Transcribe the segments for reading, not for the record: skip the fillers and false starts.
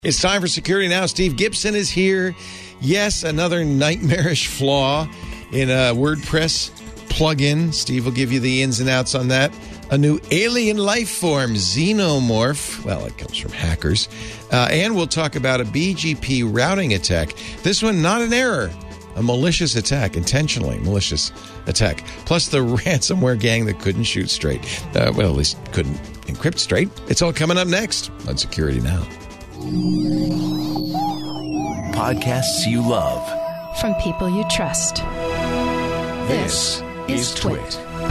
It's time for Security Now. Steve Gibson is here. Yes, another nightmarish flaw in a WordPress plugin. Steve will give you the ins and outs on that. A new alien life form, Xenomorph. Well, it comes from hackers. And we'll talk about a BGP routing attack. This one, not an error. A malicious attack, intentionally malicious attack. Plus the ransomware gang that couldn't shoot straight. Well, at least couldn't encrypt straight. It's all coming up next on Security Now. Podcasts you love from people you trust. This is Twit.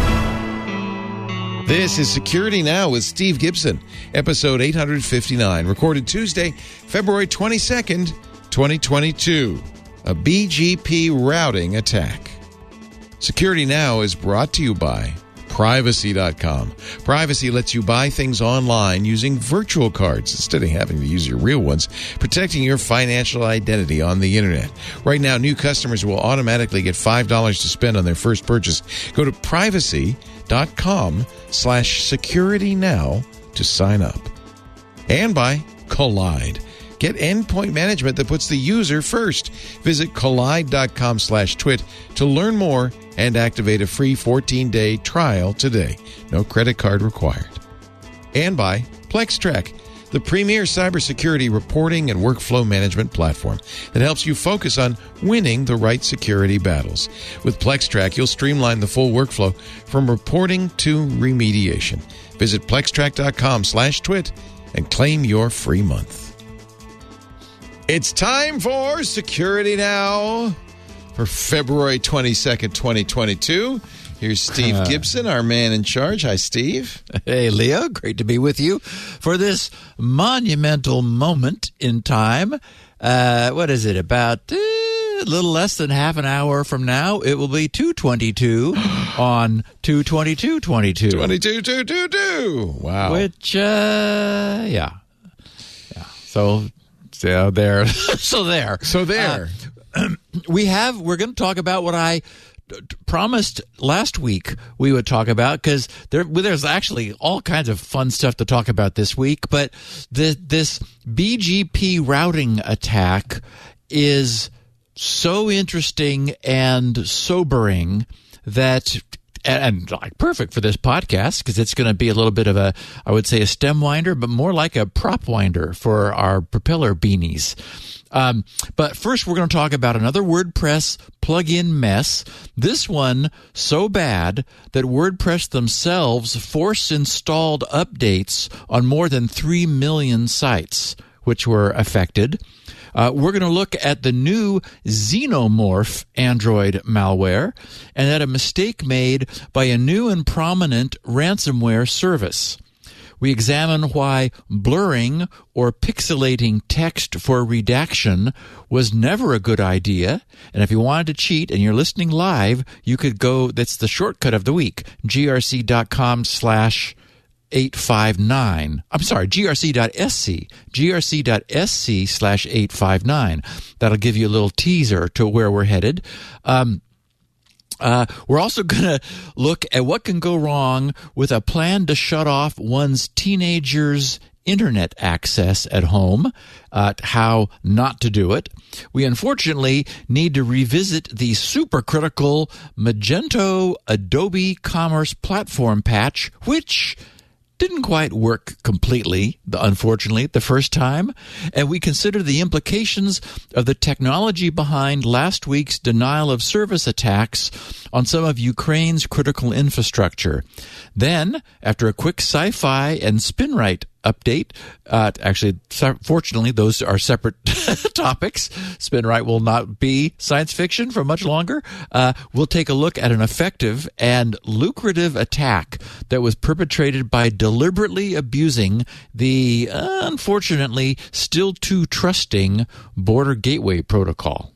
This is Security Now with Steve Gibson, episode 859, recorded Tuesday, February 22nd, 2022. A BGP routing attack. Security Now is brought to you by Privacy.com. Privacy lets you buy things online using virtual cards instead of having to use your real ones, protecting your financial identity on the internet. Right now, new customers will automatically get $5 to spend on their first purchase. Go to privacy.com/securitynow to sign up. And by Collide. Get endpoint management that puts the user first. Visit collide.com/twit to learn more and activate a free 14-day trial today. No credit card required. And by PlexTrack, the premier cybersecurity reporting and workflow management platform that helps you focus on winning the right security battles. With PlexTrack, you'll streamline the full workflow from reporting to remediation. Visit plextrack.com/twit and claim your free month. It's time for Security Now for February 22nd, 2022. Here's Steve Gibson, our man in charge. Hi, Steve. Hey, Leo. Great to be with you for this monumental moment in time. What is it? About a little less than half an hour from now, it will be 2/22 on 2/22/22. 22/2/22. Wow. Which, yeah. So there. We're going to talk about what I promised last week we would talk about, because there's actually all kinds of fun stuff to talk about this week. But this BGP routing attack is so interesting and sobering that. And like perfect for this podcast, because it's going to be a little bit of a, I would say, a stem winder, but more like a prop winder for our propeller beanies. But first, we're going to talk about another WordPress plugin mess. This one so bad that WordPress themselves force installed updates on more than 3 million sites, which were affected. We're going to look at the new Xenomorph Android malware and at a mistake made by a new and prominent ransomware service. We examine why blurring or pixelating text for redaction was never a good idea. And if you wanted to cheat and you're listening live, you could go, that's the shortcut of the week, grc.com/859. I'm sorry, grc.sc/859. That'll give you a little teaser to where we're headed. We're also going to look at what can go wrong with a plan to shut off one's teenager's internet access at home, how not to do it. We unfortunately need to revisit the supercritical Magento Adobe Commerce Platform patch, which didn't quite work completely, unfortunately, the first time. And we consider the implications of the technology behind last week's denial of service attacks on some of Ukraine's critical infrastructure. Then, after a quick sci-fi and SpinRite update, actually, fortunately, those are separate topics. SpinRite will not be science fiction for much longer. We'll take a look at an effective and lucrative attack that was perpetrated by deliberately abusing the, unfortunately, still too trusting Border Gateway Protocol.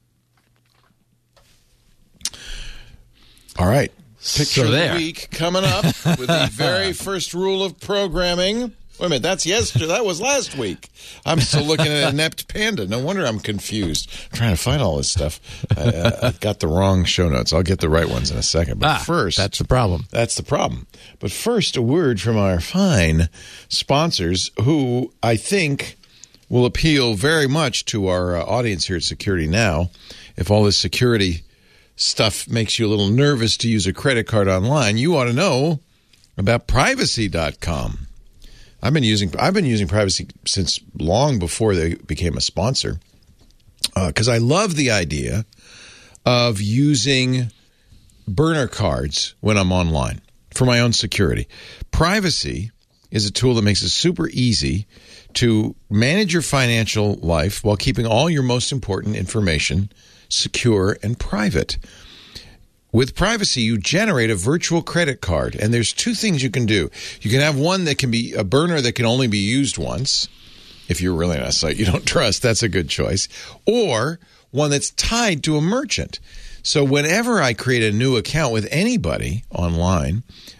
All right. Picture of the week coming up with the very first rule of programming. Wait a minute, that's yesterday. That was last week. I'm still looking at Inept Panda. No wonder I'm confused. I'm trying to find all this stuff. I've got the wrong show notes. I'll get the right ones in a second. But first, that's the problem. That's the problem. But first, a word from our fine sponsors who I think will appeal very much to our audience here at Security Now. If all this security stuff makes you a little nervous to use a credit card online, you ought to know about Privacy.com. I've been using Privacy since long before they became a sponsor, because I love the idea of using burner cards when I'm online for my own security. Privacy is a tool that makes it super easy to manage your financial life while keeping all your most important information secure and private. With Privacy, you generate a virtual credit card, and there's two things you can do. You can have one that can be a burner that can only be used once. If you're really on a site you don't trust, that's a good choice. Or one that's tied to a merchant. So whenever I create a new account with anybody online,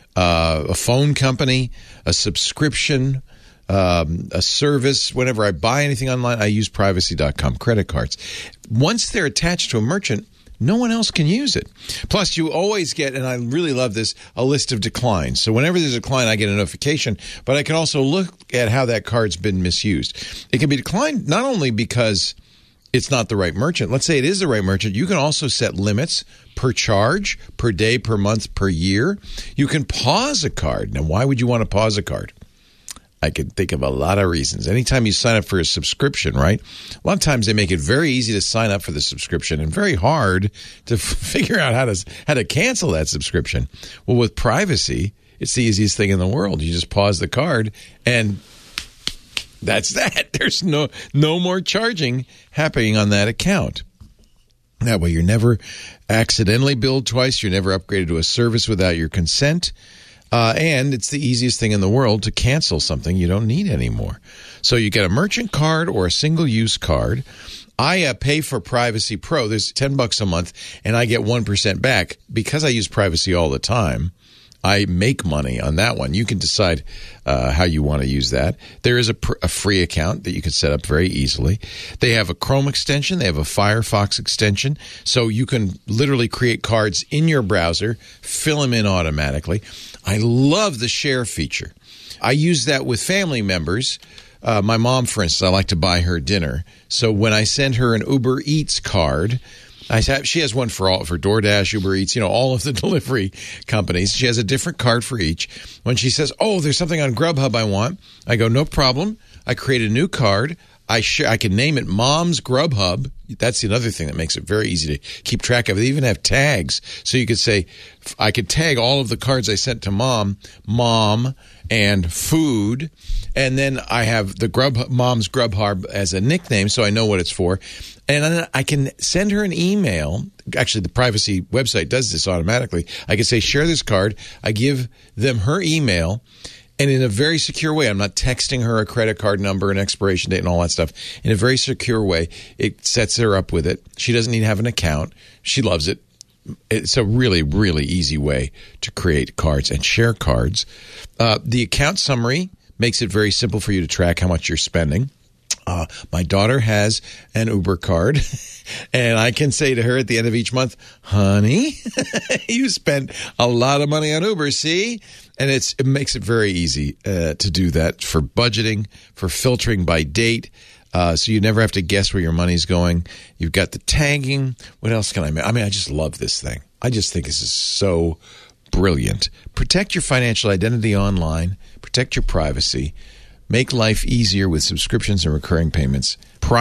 a phone company, a subscription, a service, whenever I buy anything online, I use Privacy.com credit cards. Once they're attached to a merchant, no one else can use it. Plus, you always get, and I really love this, a list of declines. So whenever there's a decline, I get a notification, but I can also look at how that card's been misused. It can be declined not only because it's not the right merchant. Let's say it is the right merchant. You can also set limits per charge, per day, per month, per year. You can pause a card. Now, why would you want to pause a card? I could think of a lot of reasons. Anytime you sign up for a subscription, right? A lot of times they make it very easy to sign up for the subscription and very hard to figure out how to cancel that subscription. Well, with Privacy, it's the easiest thing in the world. You just pause the card and that's that. There's no more charging happening on that account. That way you're never accidentally billed twice. You're never upgraded to a service without your consent. And it's the easiest thing in the world to cancel something you don't need anymore. So you get a merchant card or a single-use card. I pay for Privacy Pro. There's $10 a month, and I get 1% back. Because I use Privacy all the time, I make money on that one. You can decide how you want to use that. There is a free account that you can set up very easily. They have a Chrome extension. They have a Firefox extension. So you can literally create cards in your browser, fill them in automatically. I love the share feature. I use that with family members. My mom, for instance, I like to buy her dinner. So when I send her an Uber Eats card, she has one for DoorDash, Uber Eats, all of the delivery companies. She has a different card for each. When she says, "Oh, there's something on Grubhub I want," I go, "No problem." I create a new card. I can name it Mom's Grubhub. That's another thing that makes it very easy to keep track of. They even have tags. So you could say, I could tag all of the cards I sent to Mom, and food. And then I have the Mom's Grubhub as a nickname, so I know what it's for. And then I can send her an email. Actually, the Privacy website does this automatically. I can say, share this card. I give them her email. And in a very secure way, I'm not texting her a credit card number and expiration date and all that stuff. In a very secure way, it sets her up with it. She doesn't need to have an account. She loves it. It's a really, really easy way to create cards and share cards. The account summary makes it very simple for you to track how much you're spending. My daughter has an Uber card, and I can say to her at the end of each month, "Honey, you spent a lot of money on Uber, see?" And it makes it very easy to do that for budgeting, for filtering by date, so you never have to guess where your money's going. You've got the tagging. What else can I make? I mean, I just love this thing. I just think this is so brilliant. Protect your financial identity online. Protect your privacy. Make life easier with subscriptions and recurring payments.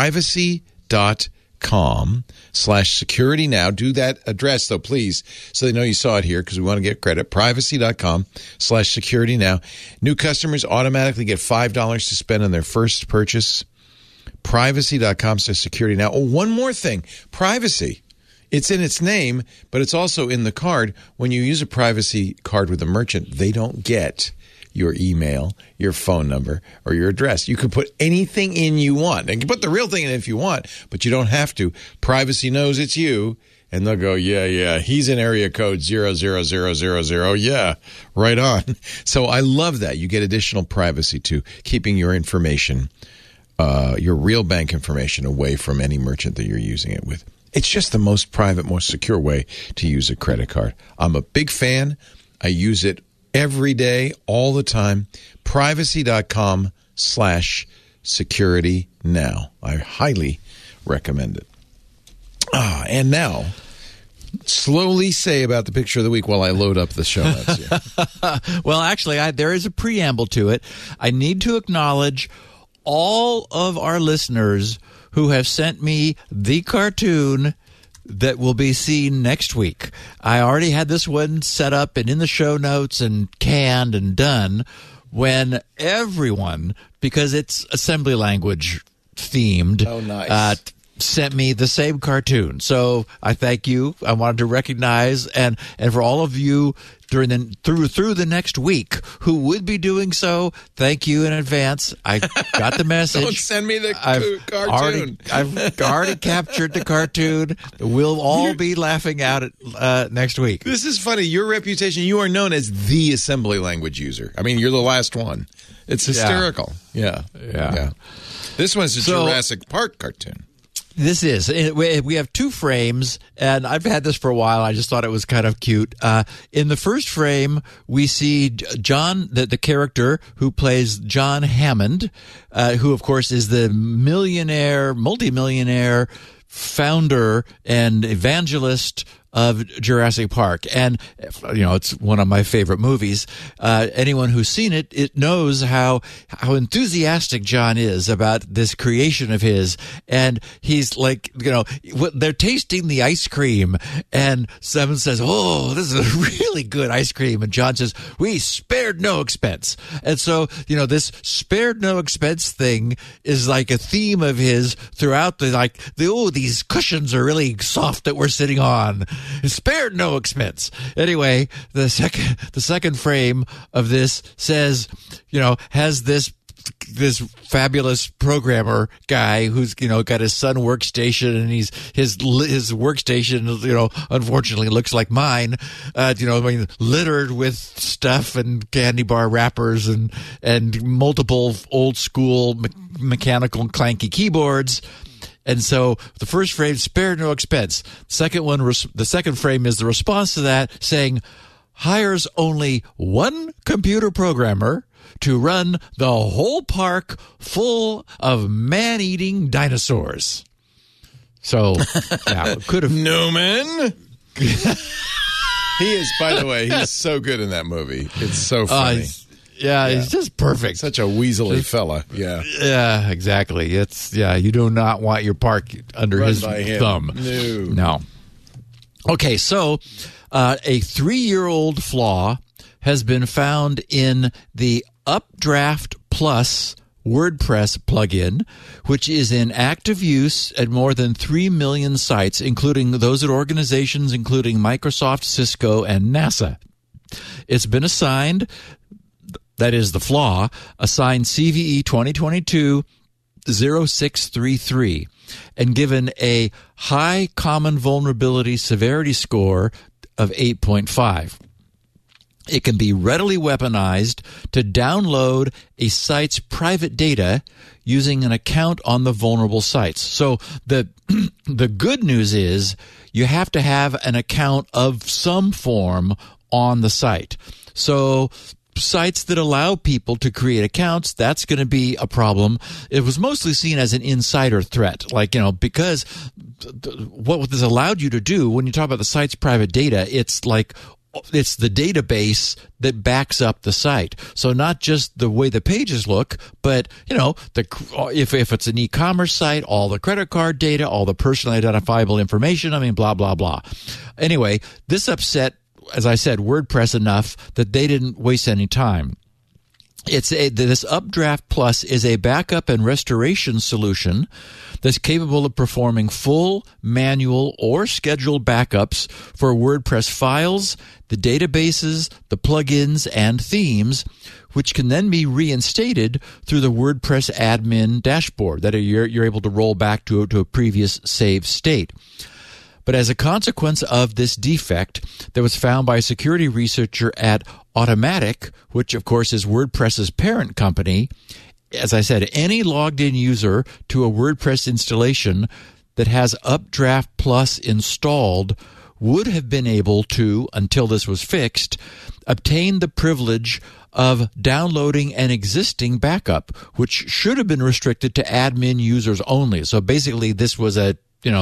Privacy.com/security now. Do that address, though, please, so they know you saw it here because we want to get credit. Privacy.com/security now. New customers automatically get $5 to spend on their first purchase. Privacy.com/security now. Oh, one more thing. Privacy. It's in its name, but it's also in the card. When you use a Privacy card with a merchant, they don't get your email, your phone number, or your address. You can put anything in you want. And you can put the real thing in if you want, but you don't have to. Privacy knows it's you, and they'll go, yeah, he's in area code 00000. Yeah, right on. So I love that. You get additional privacy, too, keeping your information, your real bank information, away from any merchant that you're using it with. It's just the most private, most secure way to use a credit card. I'm a big fan. I use it every day, all the time. Privacy.com/security Security Now. I highly recommend it. And now, slowly say about the picture of the week while I load up the show notes here. Well, actually, there is a preamble to it. I need to acknowledge all of our listeners who have sent me the cartoon that will be seen next week. I already had this one set up and in the show notes and canned and done when everyone, because it's assembly language themed, sent me the same cartoon. So I thank you. I wanted to recognize and for all of you through the next week who would be doing so, thank you in advance. I got the message. Don't send me the cartoon. I've already captured the cartoon. We'll all be laughing at it next week. This is funny. Your reputation, you are known as the assembly language user. I mean, you're the last one. It's hysterical. Yeah. This one's a Jurassic Park cartoon. This is. We have two frames, and I've had this for a while. I just thought it was kind of cute. In the first frame, we see John, the character who plays John Hammond, who, of course, is the multimillionaire founder and evangelist of Jurassic Park. And, it's one of my favorite movies. Anyone who's seen it knows how enthusiastic John is about this creation of his. And he's like, they're tasting the ice cream. And someone says, oh, this is a really good ice cream. And John says, we spared no expense. And so, this spared no expense thing is like a theme of his throughout these cushions are really soft that we're sitting on. Spared no expense. Anyway, the second frame of this says, has this fabulous programmer guy who's got his Sun workstation, and his workstation unfortunately looks like mine, littered with stuff and candy bar wrappers and multiple old school mechanical clanky keyboards. And so the first frame, spared no expense. The second frame is the response to that, saying, hires only one computer programmer to run the whole park full of man-eating dinosaurs. So, could have... Newman? He is, by the way, he's so good in that movie. It's so funny. He's just perfect. Such a weaselly fella. Yeah. Yeah, exactly. You do not want your park under his thumb. No. Okay, so a 3-year-old flaw has been found in the Updraft Plus WordPress plugin, which is in active use at more than 3 million sites, including those at organizations including Microsoft, Cisco, and NASA. It's been assigned... That is the flaw, assigned CVE 2022-0633, and given a high common vulnerability severity score of 8.5. It can be readily weaponized to download a site's private data using an account on the vulnerable sites. So the good news is you have to have an account of some form on the site. So sites that allow people to create accounts, that's going to be a problem. It was mostly seen as an insider threat, because what this allowed you to do when you talk about the site's private data, it's the database that backs up the site. So not just the way the pages look, but if it's an e-commerce site, all the credit card data, all the personally identifiable information. Blah blah blah. Anyway, this upset, as I said, WordPress enough that they didn't waste any time. This Updraft Plus is a backup and restoration solution that's capable of performing full, manual, or scheduled backups for WordPress files, the databases, the plugins, and themes, which can then be reinstated through the WordPress admin dashboard that you're able to roll back to a previous saved state. But as a consequence of this defect that was found by a security researcher at Automatic, which of course is WordPress's parent company, as I said, any logged in user to a WordPress installation that has Updraft Plus installed would have been able to, until this was fixed, obtain the privilege of downloading an existing backup, which should have been restricted to admin users only. So basically, this was a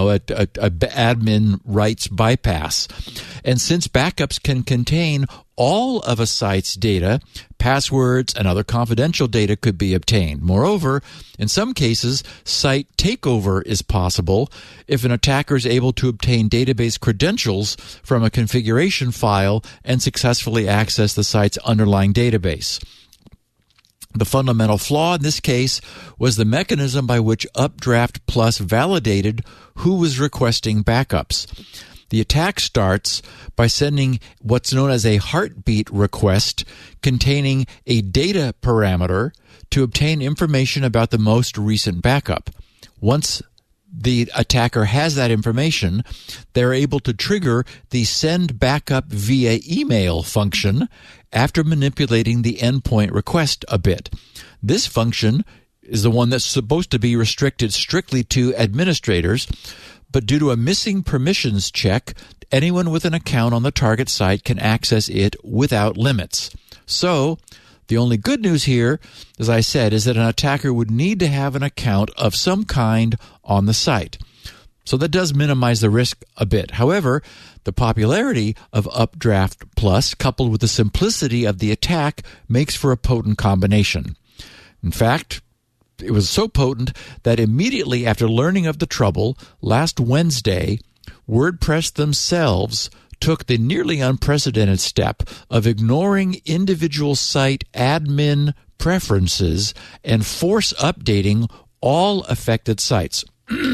admin rights bypass. And since backups can contain all of a site's data, passwords and other confidential data could be obtained. Moreover, in some cases, site takeover is possible if an attacker is able to obtain database credentials from a configuration file and successfully access the site's underlying database. The fundamental flaw in this case was the mechanism by which Updraft Plus validated who was requesting backups. The attack starts by sending what's known as a heartbeat request containing a data parameter to obtain information about the most recent backup. Once the attacker has that information, they're able to trigger the send backup via email function after manipulating the endpoint request a bit. This function is the one that's supposed to be restricted strictly to administrators, but due to a missing permissions check, anyone with an account on the target site can access it without limits. So, the only good news here, as I said, is that an attacker would need to have an account of some kind on the site. So that does minimize the risk a bit. However, the popularity of Updraft Plus, coupled with the simplicity of the attack, makes for a potent combination. In fact, it was so potent that immediately after learning of the trouble, last Wednesday, WordPress themselves took the nearly unprecedented step of ignoring individual site admin preferences and force updating all affected sites.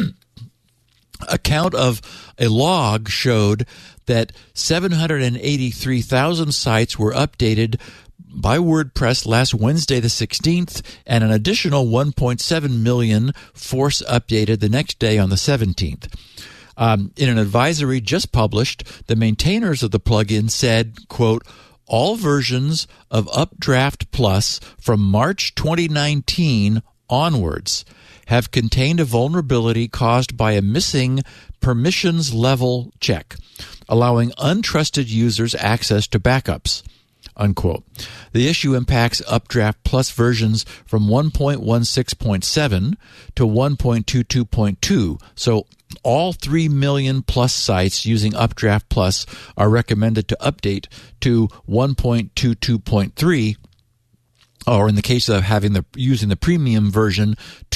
A count of a log showed that 783,000 sites were updated by WordPress last Wednesday the 16th, and an additional 1.7 million force updated the next day on the 17th. In an advisory just published, the maintainers of the plugin said, quote, all versions of Updraft Plus from March 2019 onwards have contained a vulnerability caused by a missing permissions level check, allowing untrusted users access to backups, unquote. The issue impacts Updraft Plus versions from 1.16.7 to 1.22.2, so all 3 million plus sites using Updraft Plus are recommended to update to 1.22.3, or in the case of using the premium version,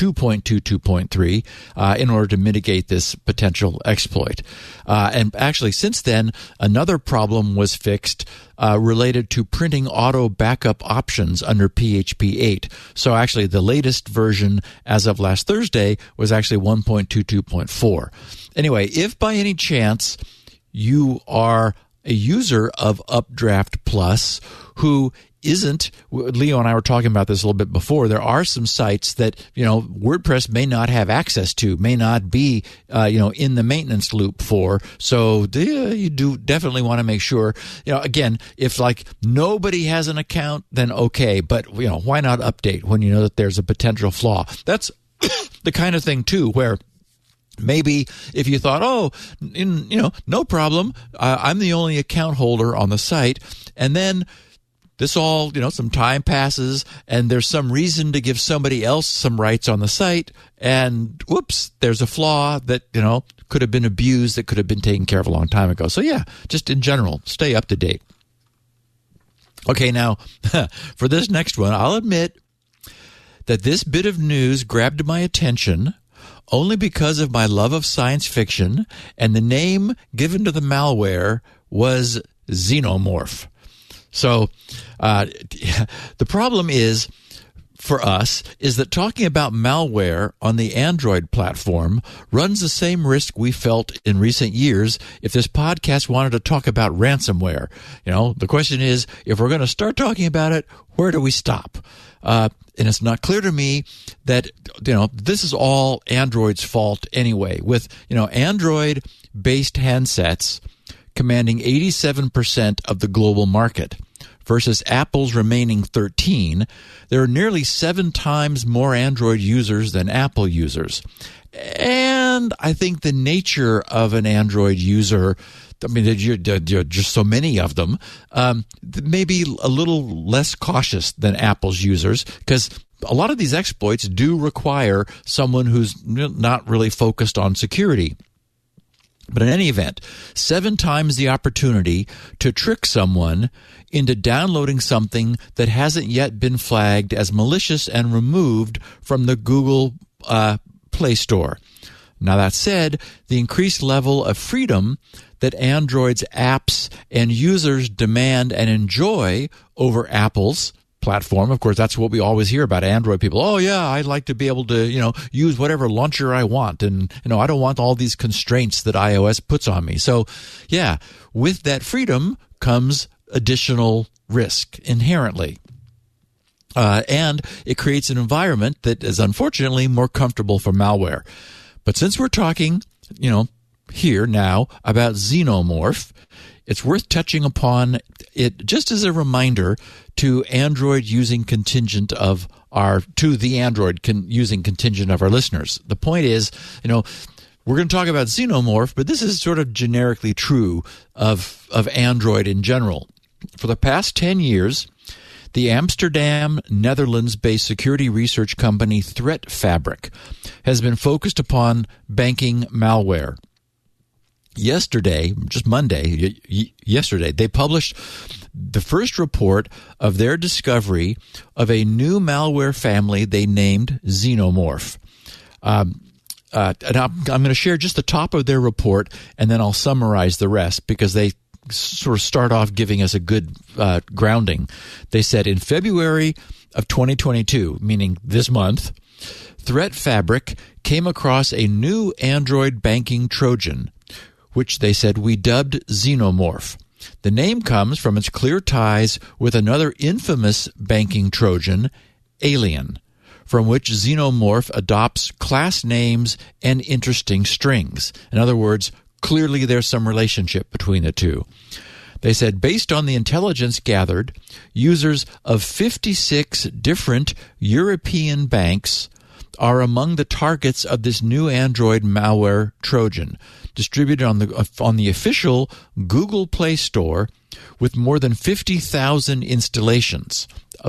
2.22.3, in order to mitigate this potential exploit. And actually, since then, another problem was fixed related to printing auto backup options under PHP 8. So actually, the latest version as of last Thursday was actually 1.22.4. Anyway, if by any chance you are a user of Updraft Plus who isn't, Leo and I were talking about this a little bit before, there are some sites that, WordPress may not have access to, may not be, in the maintenance loop for. So you do definitely want to make sure, again, if like nobody has an account, then okay, but, why not update when you know that there's a potential flaw? That's the kind of thing too, where maybe if you thought, no problem, I'm the only account holder on the site, and then this all, some time passes and there's some reason to give somebody else some rights on the site, and whoops, there's a flaw that, could have been abused, that could have been taken care of a long time ago. So yeah, just in general, stay up to date. Okay, now, for this next one, I'll admit that this bit of news grabbed my attention only because of my love of science fiction, and the name given to the malware was Xenomorph. So the problem is, for us, is that talking about malware on the Android platform runs the same risk we felt in recent years if this podcast wanted to talk about ransomware. The question is, if we're going to start talking about it, where do we stop? And it's not clear to me that, this is all Android's fault anyway. With, Android-based handsets commanding 87% of the global market versus Apple's remaining 13%, there are nearly 7 times more Android users than Apple users. And I think the nature of an Android user, I mean, there are just so many of them, maybe a little less cautious than Apple's users, because a lot of these exploits do require someone who's not really focused on security. But in any event, 7 times the opportunity to trick someone into downloading something that hasn't yet been flagged as malicious and removed from the Google Play Store. Now, that said, the increased level of freedom that Android's apps and users demand and enjoy over Apple's platform. Of course, that's what we always hear about Android people. Oh, yeah, I'd like to be able to, use whatever launcher I want. And, I don't want all these constraints that iOS puts on me. So, yeah, with that freedom comes additional risk inherently. And it creates an environment that is unfortunately more comfortable for malware. But since we're talking, here now about Xenomorph, it's worth touching upon it just as a reminder to Android using contingent of using contingent of our listeners. The point is, we're going to talk about Xenomorph, but this is sort of generically true of Android in general. For the past 10 years, the Amsterdam, Netherlands-based security research company ThreatFabric has been focused upon banking malware. Yesterday, just Monday, they published the first report of their discovery of a new malware family they named Xenomorph. And I'm going to share just the top of their report, and then I'll summarize the rest because they sort of start off giving us a good grounding. They said in February of 2022, meaning this month, ThreatFabric came across a new Android banking Trojan, which they said we dubbed Xenomorph. The name comes from its clear ties with another infamous banking Trojan, Alien, from which Xenomorph adopts class names and interesting strings. In other words, clearly there's some relationship between the two. They said based on the intelligence gathered, users of 56 different European banks are among the targets of this new Android malware Trojan, distributed on the official Google Play Store with more than 50,000 installations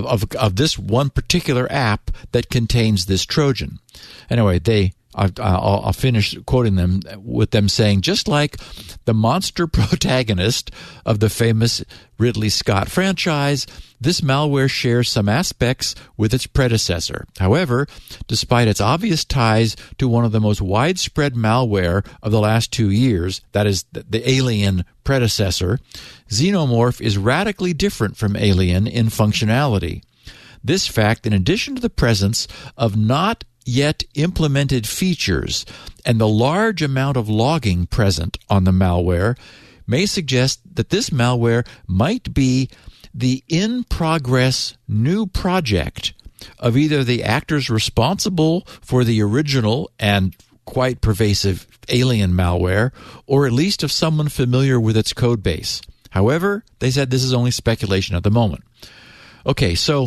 of this one particular app that contains this Trojan. Anyway, I'll finish quoting them with them saying, just like the monster protagonist of the famous Ridley Scott franchise, this malware shares some aspects with its predecessor. However, despite its obvious ties to one of the most widespread malware of the last 2 years, that is the Alien predecessor, Xenomorph is radically different from Alien in functionality. This fact, in addition to the presence of not yet implemented features and the large amount of logging present on the malware, may suggest that this malware might be the in-progress new project of either the actors responsible for the original and quite pervasive Alien malware, or at least of someone familiar with its code base. However, they said this is only speculation at the moment. Okay, so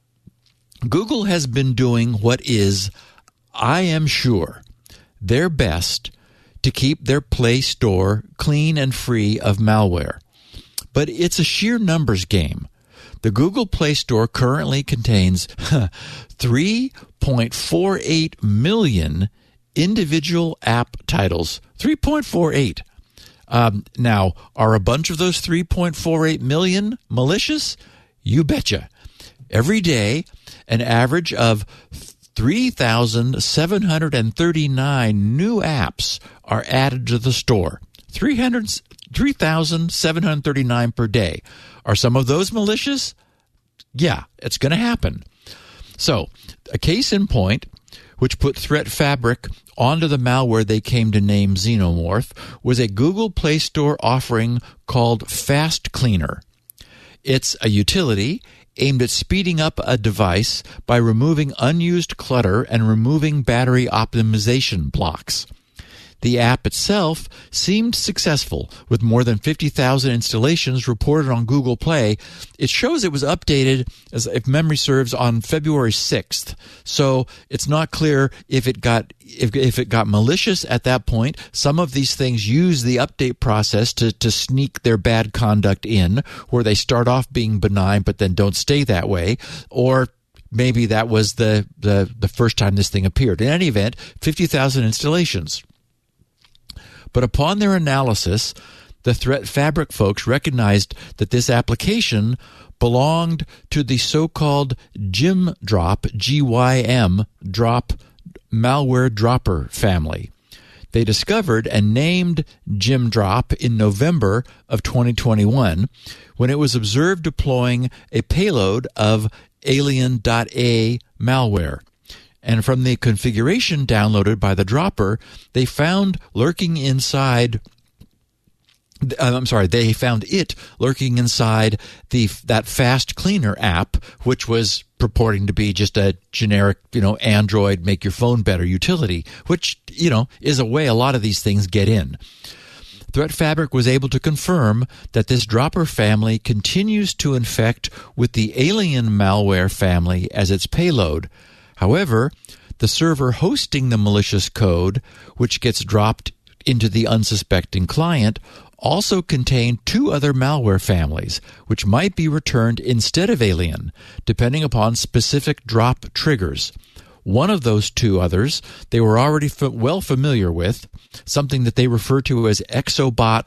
Google has been doing what is, I am sure, their best to keep their Play Store clean and free of malware. But it's a sheer numbers game. The Google Play Store currently contains 3.48 million individual app titles. 3.48. Now, are a bunch of those 3.48 million malicious? You betcha. Every day, an average of 3,739 new apps are added to the store. 3,739 per day. Are some of those malicious? Yeah, it's going to happen. So, a case in point, which put ThreatFabric onto the malware they came to name Xenomorph, was a Google Play Store offering called Fast Cleaner. It's a utility aimed at speeding up a device by removing unused clutter and removing battery optimization blocks. The app itself seemed successful, with more than 50,000 installations reported on Google Play. It shows it was updated, as if memory serves, on February 6th. So it's not clear if it got malicious at that point. Some of these things use the update process to sneak their bad conduct in, where they start off being benign but then don't stay that way. Or maybe that was the first time this thing appeared. In any event, 50,000 installations. But upon their analysis, the Threat Fabric folks recognized that this application belonged to the so-called GYM drop malware dropper family. They discovered and named GYM in November of 2021 when it was observed deploying a payload of Alien.A malware. And from the configuration downloaded by the dropper, they found it lurking inside that Fast Cleaner app, which was purporting to be just a generic, Android make your phone better utility, which, is a way a lot of these things get in. Threat Fabric was able to confirm that this dropper family continues to infect with the Alien malware family as its payload. However, the server hosting the malicious code, which gets dropped into the unsuspecting client, also contained two other malware families, which might be returned instead of Alien, depending upon specific drop triggers. One of those two others they were already well familiar with, something that they refer to as Exobot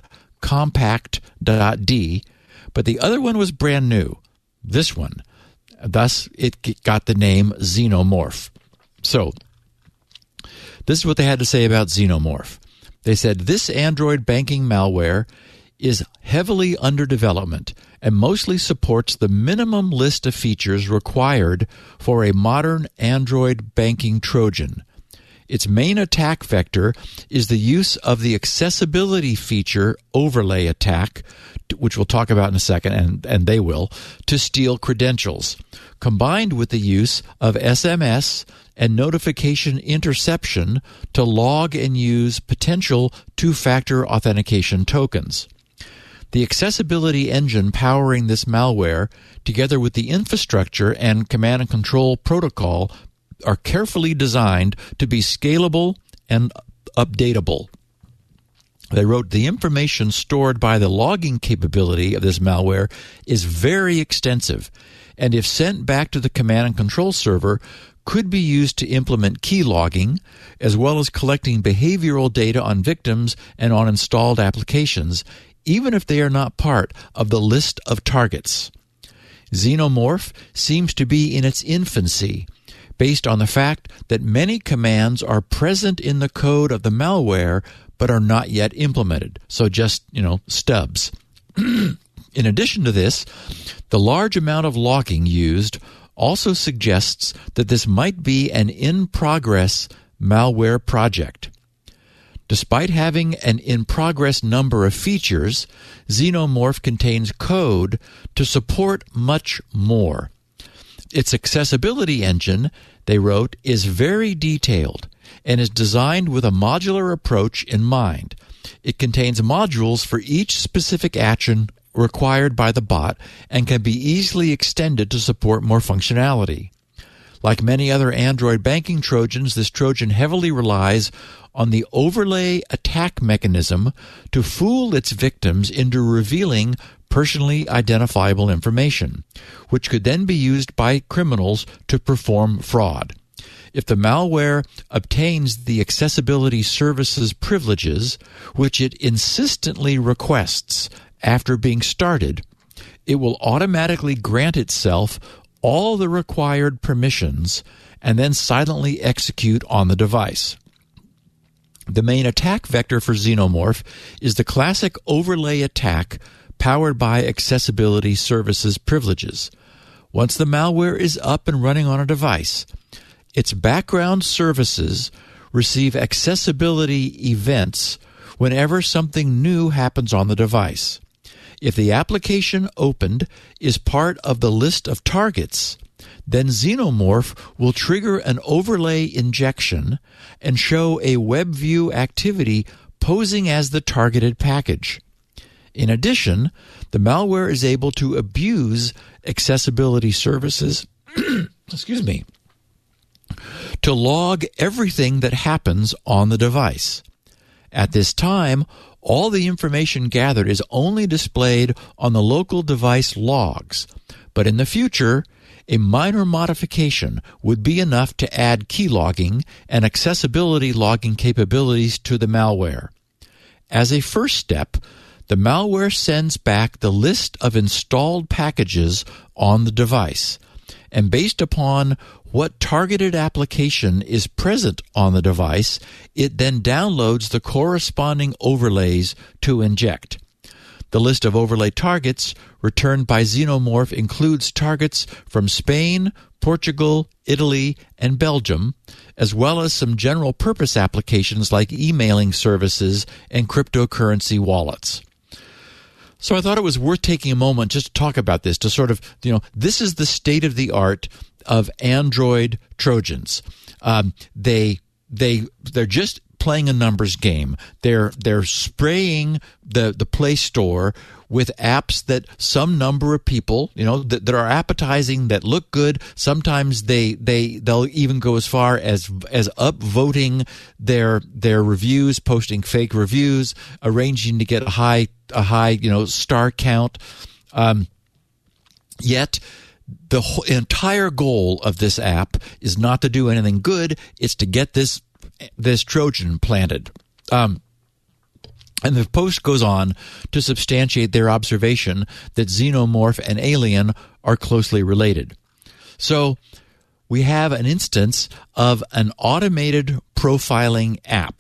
Compact.d, but the other one was brand new, this one. Thus, it got the name Xenomorph. So, this is what they had to say about Xenomorph. They said, this Android banking malware is heavily under development and mostly supports the minimum list of features required for a modern Android banking Trojan. Its main attack vector is the use of the accessibility feature overlay attack, which we'll talk about in a second, and they will, to steal credentials, combined with the use of SMS and notification interception to log and use potential two-factor authentication tokens. The accessibility engine powering this malware, together with the infrastructure and command and control protocol, are carefully designed to be scalable and updatable. They wrote, the information stored by the logging capability of this malware is very extensive, and if sent back to the command and control server, could be used to implement key logging, as well as collecting behavioral data on victims and on installed applications, even if they are not part of the list of targets. Xenomorph seems to be in its infancy, based on the fact that many commands are present in the code of the malware but are not yet implemented. So just, stubs. In addition to this, the large amount of logging used also suggests that this might be an in-progress malware project. Despite having an in-progress number of features, Xenomorph contains code to support much more. Its accessibility engine, they wrote, is very detailed and is designed with a modular approach in mind. It contains modules for each specific action required by the bot and can be easily extended to support more functionality. Like many other Android banking Trojans, this Trojan heavily relies on the overlay attack mechanism to fool its victims into revealing personally identifiable information, which could then be used by criminals to perform fraud. If the malware obtains the accessibility services privileges, which it insistently requests after being started, it will automatically grant itself all the required permissions and then silently execute on the device. The main attack vector for Xenomorph is the classic overlay attack powered by accessibility services privileges. Once the malware is up and running on a device, its background services receive accessibility events whenever something new happens on the device. If the application opened is part of the list of targets, Then Xenomorph will trigger an overlay injection and show a WebView activity posing as the targeted package. In addition, the malware is able to abuse accessibility services excuse me, to log everything that happens on the device. At this time, all the information gathered is only displayed on the local device logs, but in the future, a minor modification would be enough to add key logging and accessibility logging capabilities to the malware. As a first step, the malware sends back the list of installed packages on the device, and based upon what targeted application is present on the device, it then downloads the corresponding overlays to inject. The list of overlay targets returned by Xenomorph includes targets from Spain, Portugal, Italy, and Belgium, as well as some general-purpose applications like emailing services and cryptocurrency wallets. So I thought it was worth taking a moment just to talk about this, to sort of, this is the state of the art of Android Trojans. They're just playing a numbers game. They're spraying the Play Store with apps that some number of people, that are appetizing, that look good. Sometimes they'll even go as far as upvoting their reviews, posting fake reviews, arranging to get a high star count. Yet the entire goal of this app is not to do anything good. It's to get this Trojan planted. And the post goes on to substantiate their observation that Xenomorph and Alien are closely related. So we have an instance of an automated profiling app.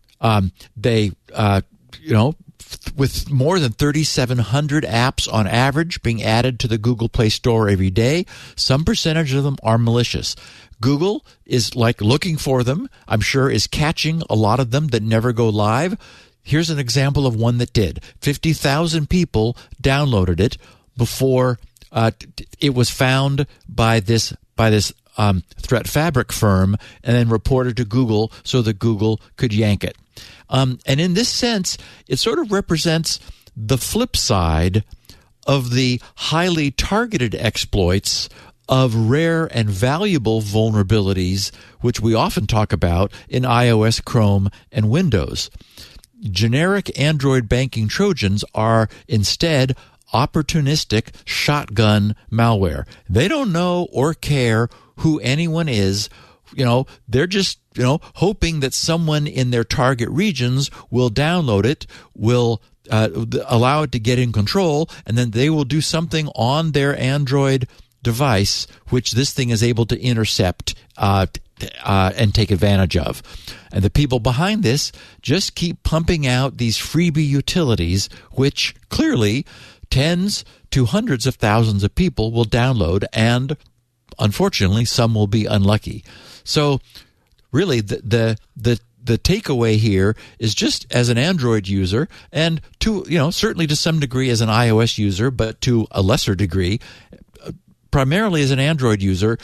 With more than 3,700 apps on average being added to the Google Play Store every day, some percentage of them are malicious. Google is looking for them, I'm sure, is catching a lot of them that never go live. Here's an example of one that did. 50,000 people downloaded it before it was found by this threat fabric firm and then reported to Google so that Google could yank it. And in this sense, it sort of represents the flip side of the highly targeted exploits of rare and valuable vulnerabilities, which we often talk about in iOS, Chrome, and Windows. Generic Android banking Trojans are instead opportunistic shotgun malware. They don't know or care who anyone is. They're just, hoping that someone in their target regions will download it, will allow it to get in control, and then they will do something on their Android device, which this thing is able to intercept and take advantage of. And the people behind this just keep pumping out these freebie utilities, which clearly tens to hundreds of thousands of people will download, and unfortunately, some will be unlucky. So really, the takeaway here is, just as an Android user, and to certainly to some degree as an iOS user, but to a lesser degree, primarily as an Android user,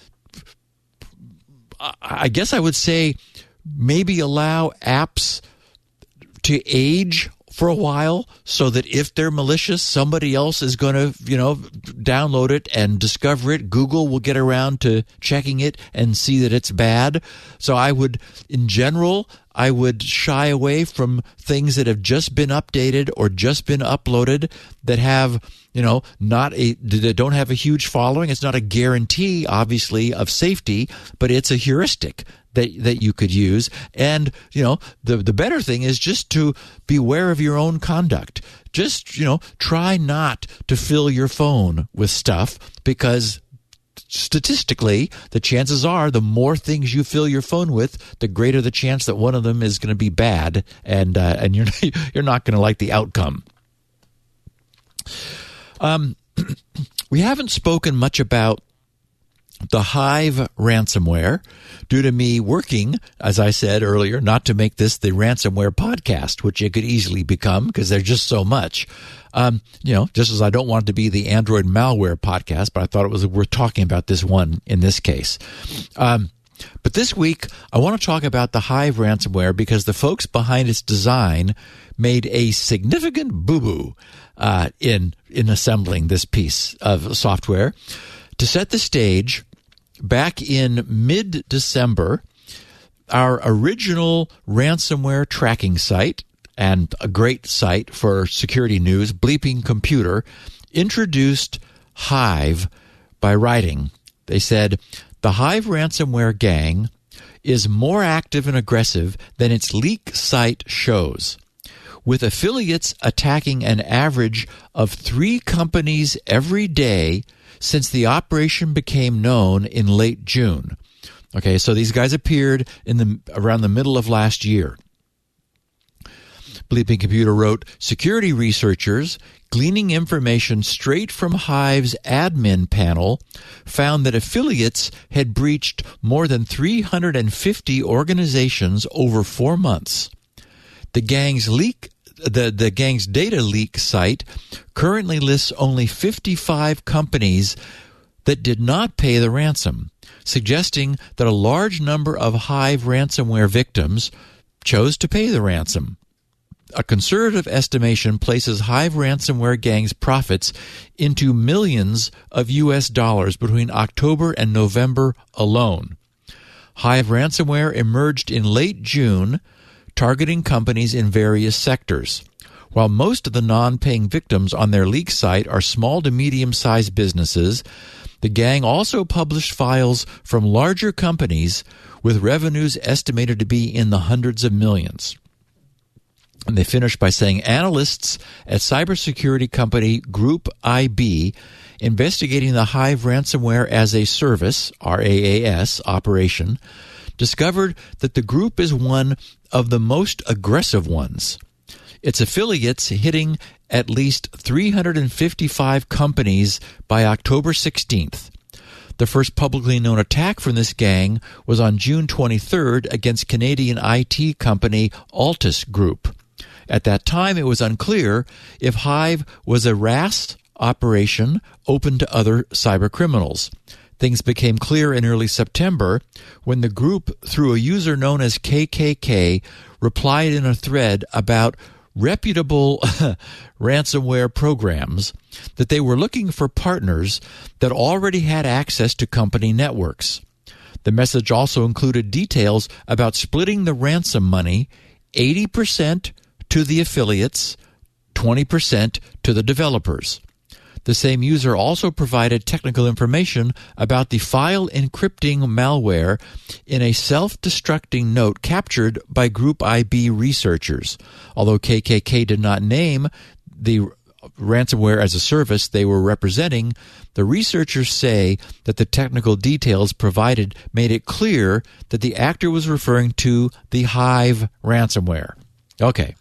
I guess I would say maybe allow apps to age for a while, so that if they're malicious, somebody else is going to, download it and discover it. Google will get around to checking it and see that it's bad. So in general, I would shy away from things that have just been updated or just been uploaded that have, that don't have a huge following. It's not a guarantee, obviously, of safety, but it's a heuristic that you could use. And, the better thing is just to beware of your own conduct. Just, try not to fill your phone with stuff, because statistically, the chances are the more things you fill your phone with, the greater the chance that one of them is going to be bad, and you're not going to like the outcome. We haven't spoken much about the Hive ransomware due to me working, as I said earlier, not to make this the ransomware podcast, which it could easily become because there's just so much. Just as I don't want it to be the Android malware podcast, but I thought it was worth talking about this one in this case. But this week, I want to talk about the Hive ransomware because the folks behind its design made a significant boo-boo in assembling this piece of software. To set the stage, back in mid-December, our original ransomware tracking site, and a great site for security news, Bleeping Computer, introduced Hive by writing. They said, the Hive ransomware gang is more active and aggressive than its leak site shows, with affiliates attacking an average of 3 companies every day since the operation became known in late June. Okay, so these guys appeared around the middle of last year. Bleeping Computer wrote, security researchers gleaning information straight from Hive's admin panel found that affiliates had breached more than 350 organizations over 4 months. The gang's data leak site currently lists only 55 companies that did not pay the ransom, suggesting that a large number of Hive ransomware victims chose to pay the ransom. A conservative estimation places Hive ransomware gang's profits into millions of U.S. dollars between October and November alone. Hive ransomware emerged in late June, targeting companies in various sectors. While most of the non-paying victims on their leak site are small to medium-sized businesses, the gang also published files from larger companies with revenues estimated to be in the hundreds of millions. And they finished by saying analysts at cybersecurity company Group IB investigating the Hive ransomware as a service, RAAS, operation, discovered that the group is one of the most aggressive ones. Its affiliates hitting at least 355 companies by October 16th. The first publicly known attack from this gang was on June 23rd against Canadian IT company Altus Group. At that time, it was unclear if Hive was a RAS operation open to other cybercriminals. Things became clear in early September when the group, through a user known as KKK, replied in a thread about reputable ransomware programs that they were looking for partners that already had access to company networks. The message also included details about splitting the ransom money 80% to the affiliates, 20% to the developers. The same user also provided technical information about the file encrypting malware in a self-destructing note captured by Group IB researchers. Although KKK did not name the ransomware as a service they were representing, the researchers say that the technical details provided made it clear that the actor was referring to the Hive ransomware. Okay.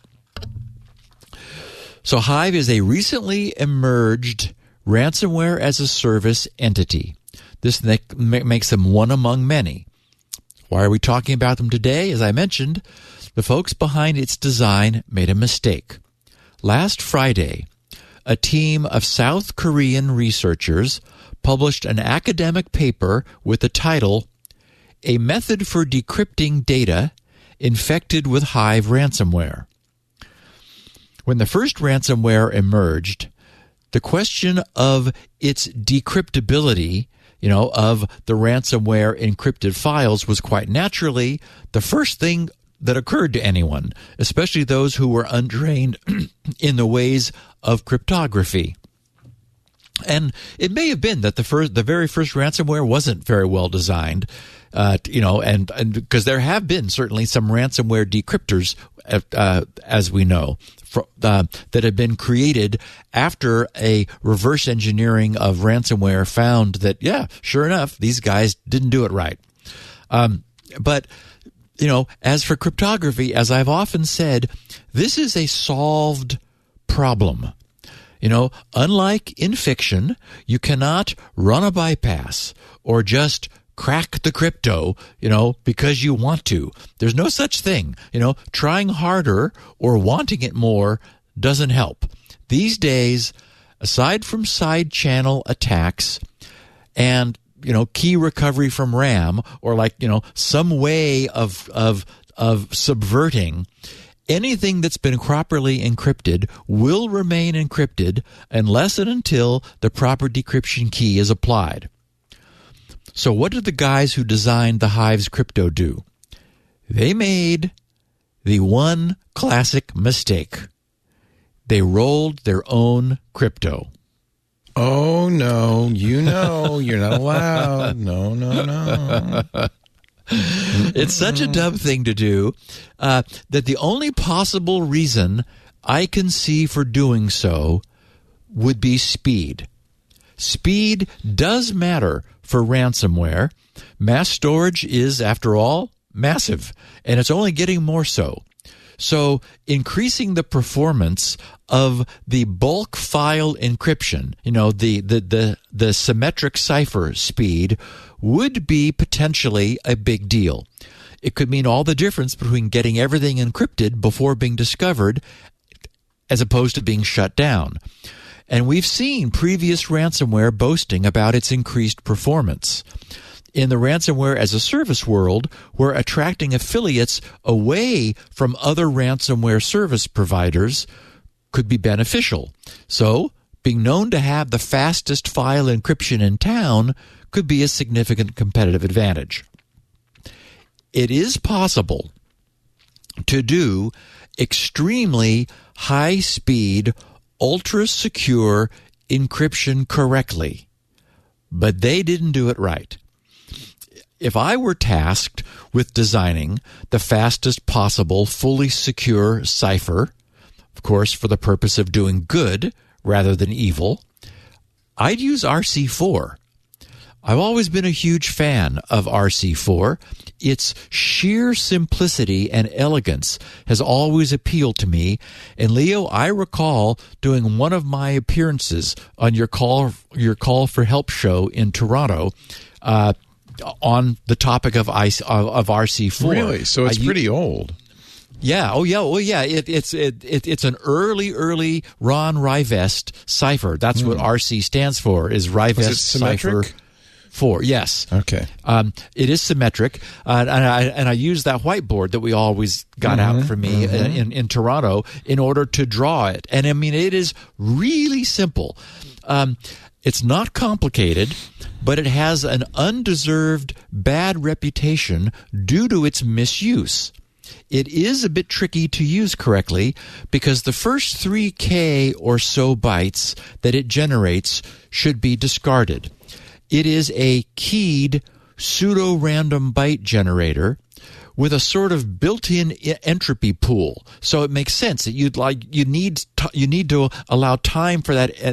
So Hive is a recently emerged ransomware as a service entity. This makes them one among many. Why are we talking about them today? As I mentioned, the folks behind its design made a mistake. Last Friday, a team of South Korean researchers published an academic paper with the title, A Method for Decrypting Data Infected with Hive Ransomware. When the first ransomware emerged, the question of its decryptability, of the ransomware encrypted files was quite naturally the first thing that occurred to anyone, especially those who were untrained in the ways of cryptography. And it may have been that the very first ransomware wasn't very well designed, and because there have been certainly some ransomware decryptors, as we know, that have been created after a reverse engineering of ransomware found that, yeah, sure enough, these guys didn't do it right. But as for cryptography, as I've often said, this is a solved problem. Unlike in fiction, you cannot run a bypass or just crack the crypto, because you want to. There's no such thing. Trying harder or wanting it more doesn't help. These days, aside from side channel attacks and, key recovery from RAM or some way of subverting, anything that's been properly encrypted will remain encrypted unless and until the proper decryption key is applied. So what did the guys who designed the Hive's crypto do? They made the one classic mistake. They rolled their own crypto. Oh, no. You're not allowed. No. It's such a dumb thing to do that the only possible reason I can see for doing so would be speed. Speed does matter for ransomware. Mass storage is, after all, massive, and it's only getting more so. So increasing the performance of the bulk file encryption, the symmetric cipher speed, would be potentially a big deal. It could mean all the difference between getting everything encrypted before being discovered as opposed to being shut down. And we've seen previous ransomware boasting about its increased performance. In the ransomware as a service world, we're attracting affiliates away from other ransomware service providers could be beneficial. So, being known to have the fastest file encryption in town could be a significant competitive advantage. It is possible to do extremely high-speed, ultra-secure encryption correctly, but they didn't do it right. If I were tasked with designing the fastest possible fully secure cipher, of course for the purpose of doing good rather than evil, I'd use RC4. I've always been a huge fan of RC4. Its sheer simplicity and elegance has always appealed to me. And Leo, I recall doing one of my appearances on your call for help show in Toronto on the topic of RC4. Really? So it's pretty old. Yeah. Oh, yeah. It's an early Ron Rivest cipher. That's what RC stands for. Is Rivest cipher 4? Yes. Okay. It is symmetric, and I use that whiteboard that we always got out for me in Toronto in order to draw it. And I mean, it is really simple. It's not complicated, but it has an undeserved bad reputation due to its misuse. It is a bit tricky to use correctly because the first 3K or so bytes that it generates should be discarded. It is a keyed pseudo-random byte generator with a sort of built-in entropy pool. So it makes sense that you need to allow time for that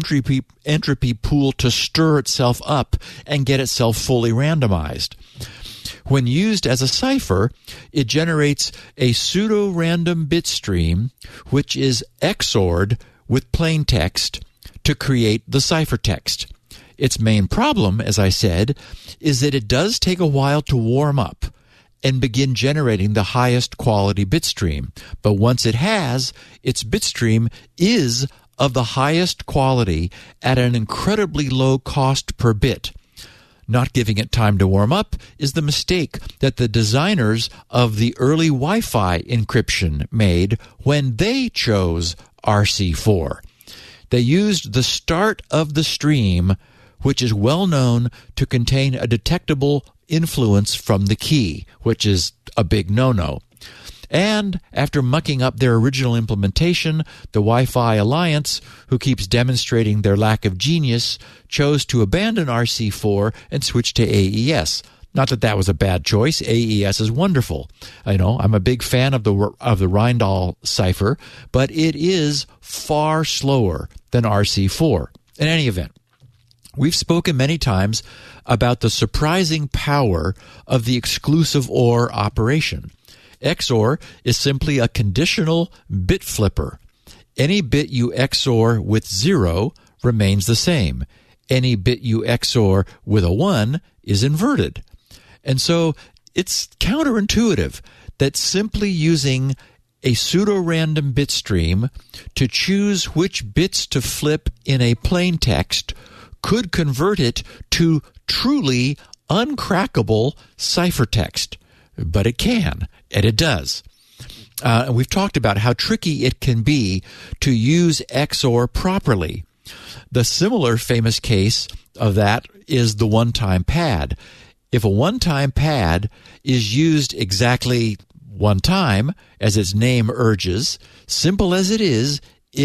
entropy pool to stir itself up and get itself fully randomized. When used as a cipher, it generates a pseudo-random bit stream which is XORed with plain text to create the ciphertext. Its main problem, as I said, is that it does take a while to warm up and begin generating the highest quality bitstream. But once it has, its bitstream is of the highest quality at an incredibly low cost per bit. Not giving it time to warm up is the mistake that the designers of the early Wi-Fi encryption made when they chose RC4. They used the start of the stream, which is well known to contain a detectable influence from the key, which is a big no-no. And after mucking up their original implementation, the Wi-Fi Alliance, who keeps demonstrating their lack of genius, chose to abandon RC4 and switch to AES. Not that that was a bad choice. AES is wonderful. I'm a big fan of the Rijndael cipher, but it is far slower than RC4. In any event, we've spoken many times about the surprising power of the exclusive OR operation. XOR is simply a conditional bit flipper. Any bit you XOR with 0 remains the same. Any bit you XOR with a 1 is inverted. And so it's counterintuitive that simply using a pseudo-random bit stream to choose which bits to flip in a plain text could convert it to truly uncrackable ciphertext. But it can, and it does. And we've talked about how tricky it can be to use XOR properly. The similar famous case of that is the one-time pad. If a one-time pad is used exactly one time, as its name urges, simple as it is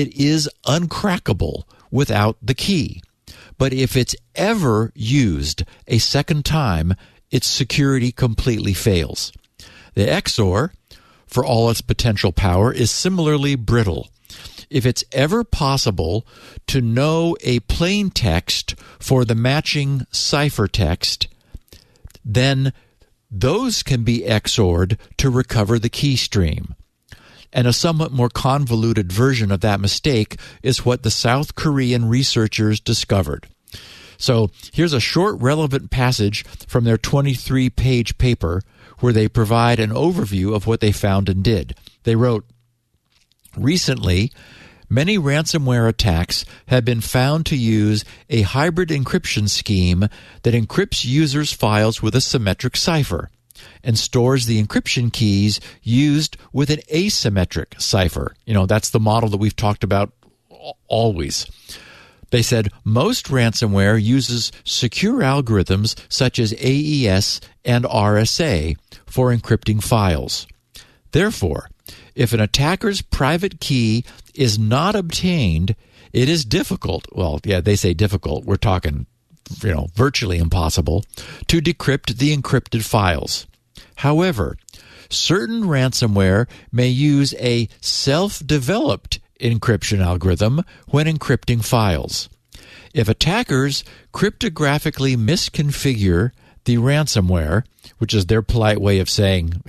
uncrackable without the key. But if it's ever used a second time, its security completely fails. The XOR, for all its potential power, is similarly brittle. If it's ever possible to know a plain text for the matching ciphertext, then those can be XOR'd to recover the key stream. And a somewhat more convoluted version of that mistake is what the South Korean researchers discovered. So here's a short relevant passage from their 23-page paper where they provide an overview of what they found and did. They wrote, "Recently, many ransomware attacks have been found to use a hybrid encryption scheme that encrypts users' files with a symmetric cipher and stores the encryption keys used with an asymmetric cipher." That's the model that we've talked about always. They said most ransomware uses secure algorithms such as AES and RSA for encrypting files. Therefore, if an attacker's private key is not obtained, it is difficult, they say difficult, we're talking, virtually impossible, to decrypt the encrypted files. However, certain ransomware may use a self-developed encryption algorithm when encrypting files. If attackers cryptographically misconfigure the ransomware, which is their polite way of saying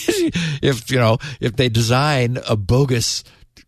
if they design a bogus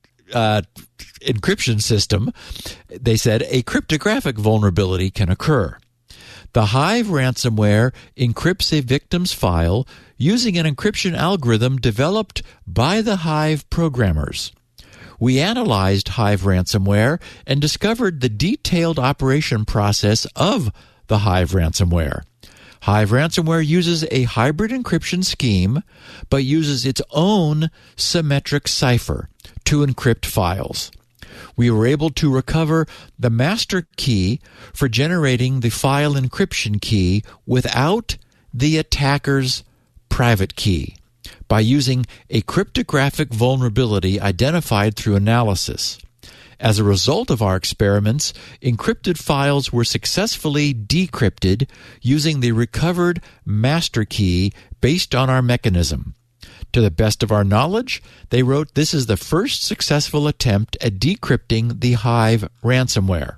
encryption system, they said a cryptographic vulnerability can occur. The Hive ransomware encrypts a victim's file using an encryption algorithm developed by the Hive programmers. We analyzed Hive ransomware and discovered the detailed operation process of the Hive ransomware. Hive ransomware uses a hybrid encryption scheme, but uses its own symmetric cipher to encrypt files. We were able to recover the master key for generating the file encryption key without the attacker's private key, by using a cryptographic vulnerability identified through analysis. As a result of our experiments, encrypted files were successfully decrypted using the recovered master key based on our mechanism. To the best of our knowledge, they wrote, this is the first successful attempt at decrypting the Hive ransomware.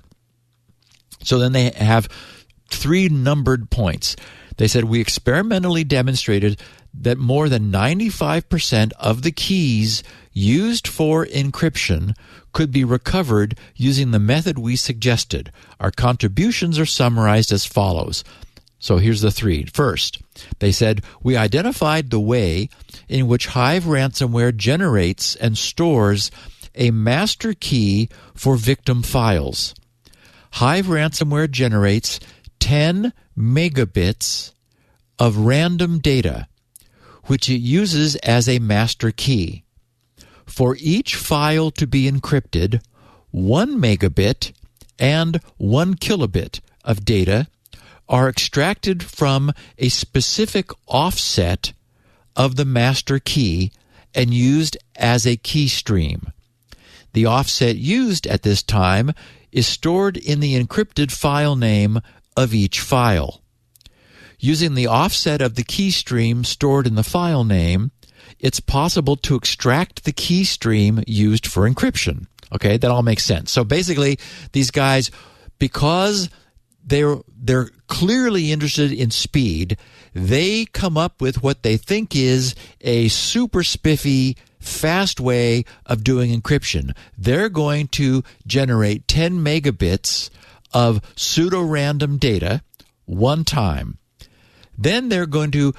So then they have 3 numbered points. They said, we experimentally demonstrated that more than 95% of the keys used for encryption could be recovered using the method we suggested. Our contributions are summarized as follows. So here's the 3. First, they said, we identified the way in which Hive ransomware generates and stores a master key for victim files. Hive ransomware generates 10 megabits of random data, which it uses as a master key. For each file to be encrypted, 1 megabit and 1 kilobit of data are extracted from a specific offset of the master key and used as a key stream. The offset used at this time is stored in the encrypted file name of each file. Using the offset of the key stream stored in the file name, it's possible to extract the key stream used for encryption. Okay, that all makes sense. So basically, these guys, because they're clearly interested in speed, they come up with what they think is a super spiffy fast way of doing encryption. They're going to generate 10 megabits of pseudo-random data one time. Then they're going to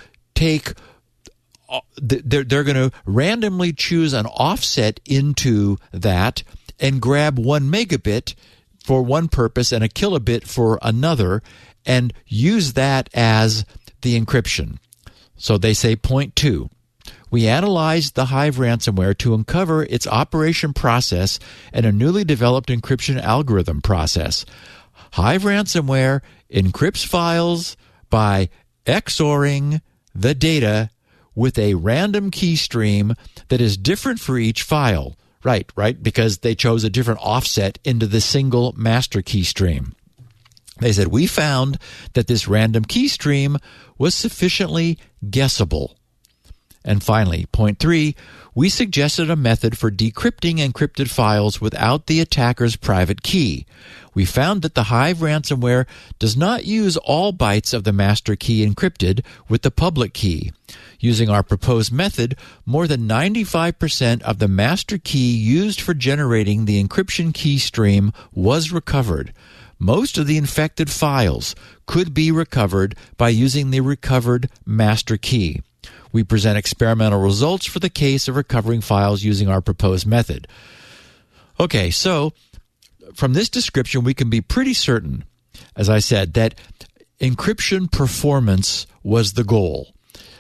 they're going to randomly choose an offset into that and grab 1 megabit for one purpose and a kilobit for another and use that as the encryption. So they say point 2. We analyzed the Hive ransomware to uncover its operation process and a newly developed encryption algorithm process. Hive ransomware encrypts files by XORing the data with a random key stream that is different for each file. Right, because they chose a different offset into the single master key stream. They said, we found that this random key stream was sufficiently guessable. And finally, point 3, we suggested a method for decrypting encrypted files without the attacker's private key. We found that the Hive ransomware does not use all bytes of the master key encrypted with the public key. Using our proposed method, more than 95% of the master key used for generating the encryption key stream was recovered. Most of the infected files could be recovered by using the recovered master key. We present experimental results for the case of recovering files using our proposed method. Okay, so from this description, we can be pretty certain, as I said, that encryption performance was the goal.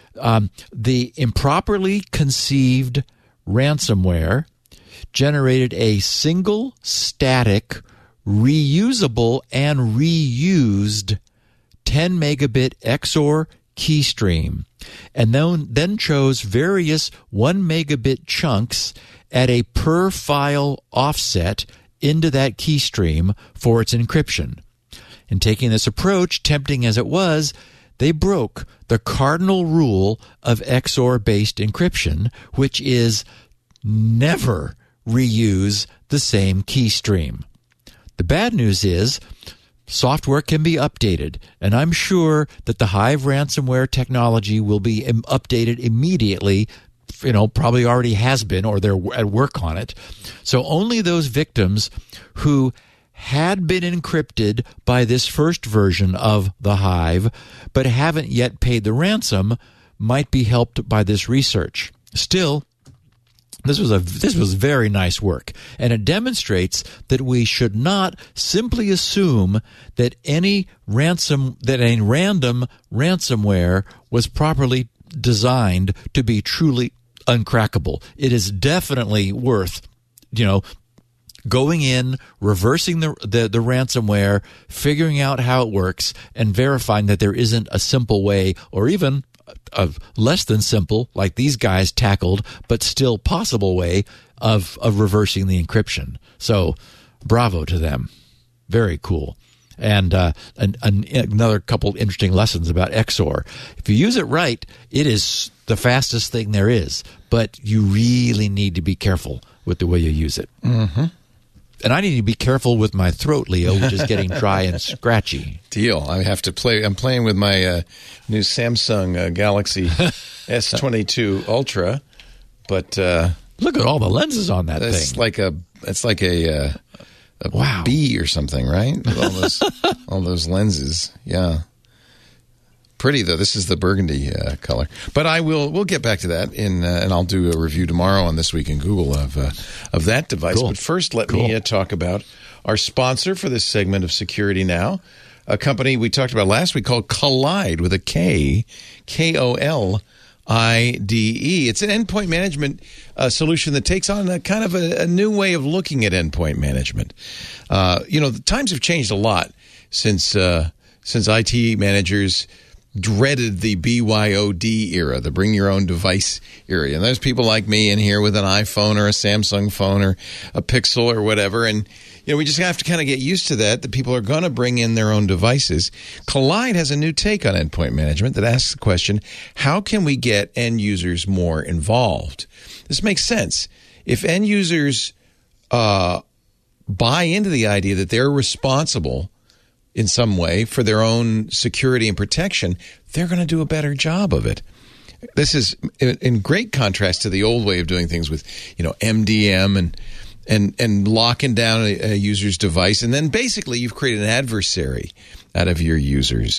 The improperly conceived ransomware generated a single static, reusable, and reused 10 megabit XOR key stream, and then chose various 1 megabit chunks at a per file offset into that key stream for its encryption. In taking this approach, tempting as it was, they broke the cardinal rule of XOR-based encryption, which is never reuse the same key stream. The bad news is software can be updated, and I'm sure that the Hive ransomware technology will be updated immediately, probably already has been, or they're at work on it. So only those victims who had been encrypted by this first version of the Hive but haven't yet paid the ransom might be helped by this research. Still, this was very nice work, and it demonstrates that we should not simply assume that a random ransomware was properly designed to be truly uncrackable. It is definitely worth, going in, reversing the ransomware, figuring out how it works, and verifying that there isn't a simple way, or even a less than simple, like these guys tackled, but still possible way of reversing the encryption. So bravo to them. Very cool. And another couple interesting lessons about XOR. If you use it right, it is the fastest thing there is, but you really need to be careful with the way you use it. Mm-hmm. And I need to be careful with my throat, Leo, which is getting dry and scratchy. Deal. I have to play. I'm playing with my new Samsung Galaxy S22 Ultra, but look at all the lenses on that thing. It's like a wow. bee or something, right? With all those lenses. Yeah. Pretty though. This is the burgundy color, but we'll get back to that and I'll do a review tomorrow on This Week in Google of that device. Cool. But first, let me talk about our sponsor for this segment of Security Now, a company we talked about last week called Kolide with a K, KOLIDE. It's an endpoint management solution that takes on a kind of a new way of looking at endpoint management. The times have changed a lot since IT managers dreaded the BYOD era, the bring your own device era. And there's people like me in here with an iPhone or a Samsung phone or a Pixel or whatever. And, we just have to kind of get used to that people are going to bring in their own devices. Kolide has a new take on endpoint management that asks the question, how can we get end users more involved? This makes sense. If end users buy into the idea that they're responsible in some way for their own security and protection, they're going to do a better job of it. This is in great contrast to the old way of doing things with, MDM and locking down a user's device. And then basically you've created an adversary out of your users.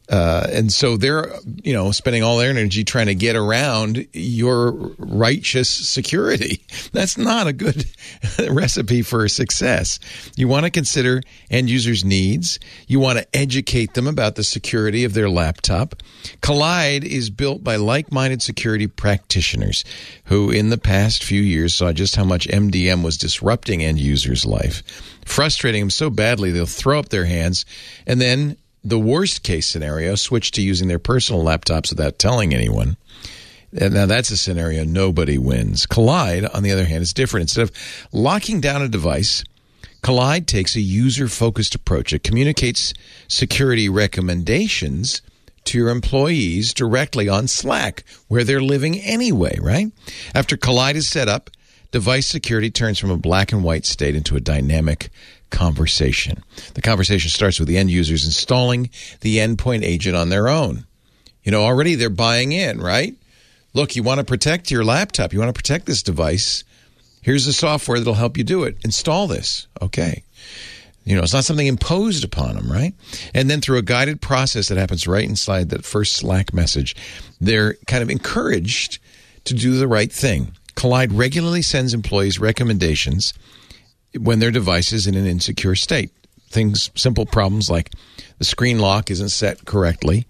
And so they're, spending all their energy trying to get around your righteous security. That's not a good recipe for success. You want to consider end users' needs. You want to educate them about the security of their laptop. Kolide is built by like-minded security practitioners who in the past few years saw just how much MDM was disrupting end users' life, frustrating them so badly they'll throw up their hands and then the worst case scenario, switch to using their personal laptops without telling anyone. And now that's a scenario nobody wins. Kolide, on the other hand, is different. Instead of locking down a device, Kolide takes a user-focused approach. It communicates security recommendations to your employees directly on Slack, where they're living anyway, right? After Kolide is set up, device security turns from a black and white state into a dynamic conversation. The conversation starts with the end users installing the endpoint agent on their own. Already they're buying in, right? Look, you want to protect your laptop. You want to protect this device. Here's the software that'll help you do it. Install this. Okay. It's not something imposed upon them, right? And then through a guided process that happens right inside that first Slack message, they're kind of encouraged to do the right thing. Kolide regularly sends employees recommendations when their device is in an insecure state. Simple problems like the screen lock isn't set correctly,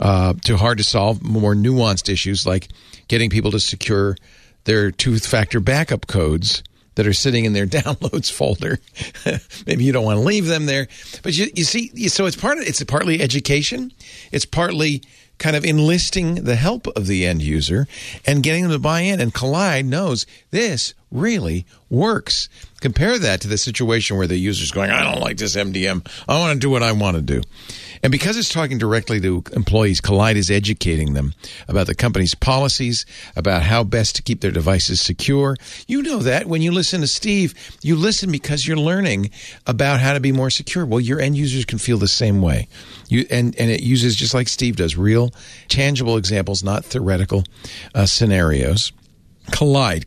to hard to solve, more nuanced issues like getting people to secure their two-factor backup codes that are sitting in their downloads folder. Maybe you don't want to leave them there. But you see, so it's partly education. It's partly kind of enlisting the help of the end user and getting them to buy in. And Kolide knows this really works. Compare that to the situation where the user's going, I don't like this MDM. I want to do what I want to do. And because it's talking directly to employees, Kolide is educating them about the company's policies, about how best to keep their devices secure. You know that when you listen to Steve, you listen because you're learning about how to be more secure. Well, your end users can feel the same way. And it uses, just like Steve does, real, tangible examples, not theoretical scenarios. Kolide,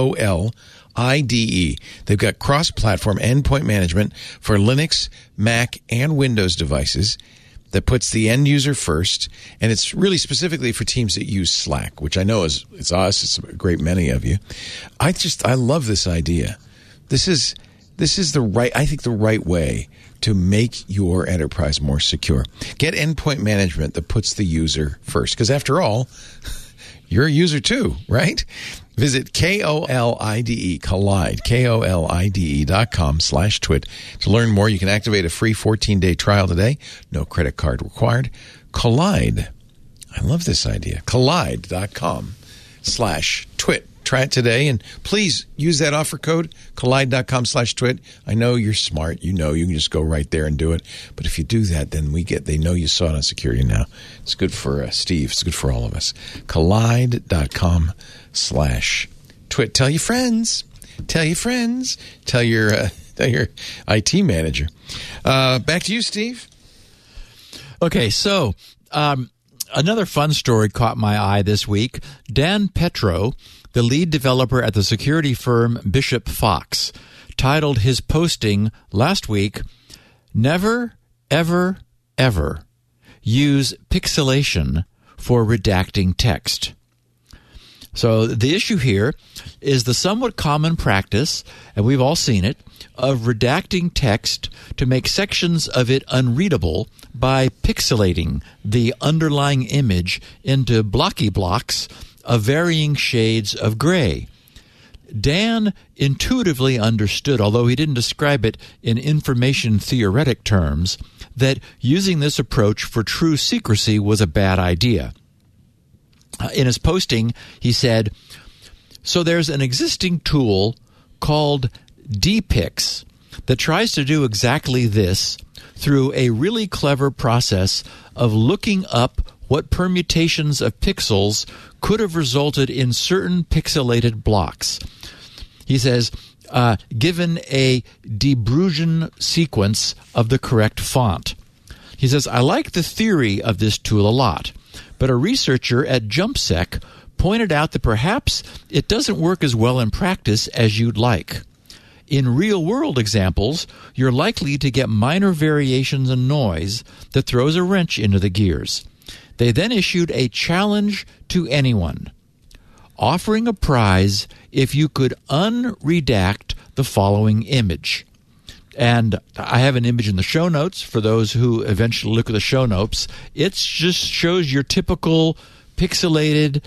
K-O-L-I-D-E. They've got cross-platform endpoint management for Linux, Mac, and Windows devices that puts the end user first, and it's really specifically for teams that use Slack, which I know it's us. It's a great many of you. I love this idea. This is the right way to make your enterprise more secure. Get endpoint management that puts the user first, because after all, you're a user too, right? Visit Kolide, Kolide.com/twit to learn more. You can activate a free 14-day trial today. No credit card required. Kolide. I love this idea. Kolide.com/twit. Try it today, and please use that offer code, Kolide.com/twit. I know you're smart. You can just go right there and do it. But if you do that, then they know you saw it on Security Now. It's good for Steve. It's good for all of us. Kolide.com/twit. Tell your friends. Tell your friends. Tell your IT manager. Back to you, Steve. Okay, so another fun story caught my eye this week. Dan Petro, the lead developer at the security firm Bishop Fox, titled his posting last week, "Never, ever, ever use pixelation for redacting text." So the issue here is the somewhat common practice, and we've all seen it, of redacting text to make sections of it unreadable by pixelating the underlying image into blocky blocks of varying shades of gray. Dan intuitively understood, although he didn't describe it in information theoretic terms, that using this approach for true secrecy was a bad idea. In his posting, he said, "So there's an existing tool called DPix that tries to do exactly this through a really clever process of looking up what permutations of pixels could have resulted in certain pixelated blocks." He says, given a de Bruijn sequence of the correct font. He says, "I like the theory of this tool a lot. but a researcher at JumpSec pointed out that perhaps it doesn't work as well in practice as you'd like. In real-world examples, you're likely to get minor variations in noise that throws a wrench into the gears. They then issued a challenge to anyone, offering a prize if you could unredact the following image. And I have an image in the show notes for those who eventually look at the show notes. It just shows your typical pixelated,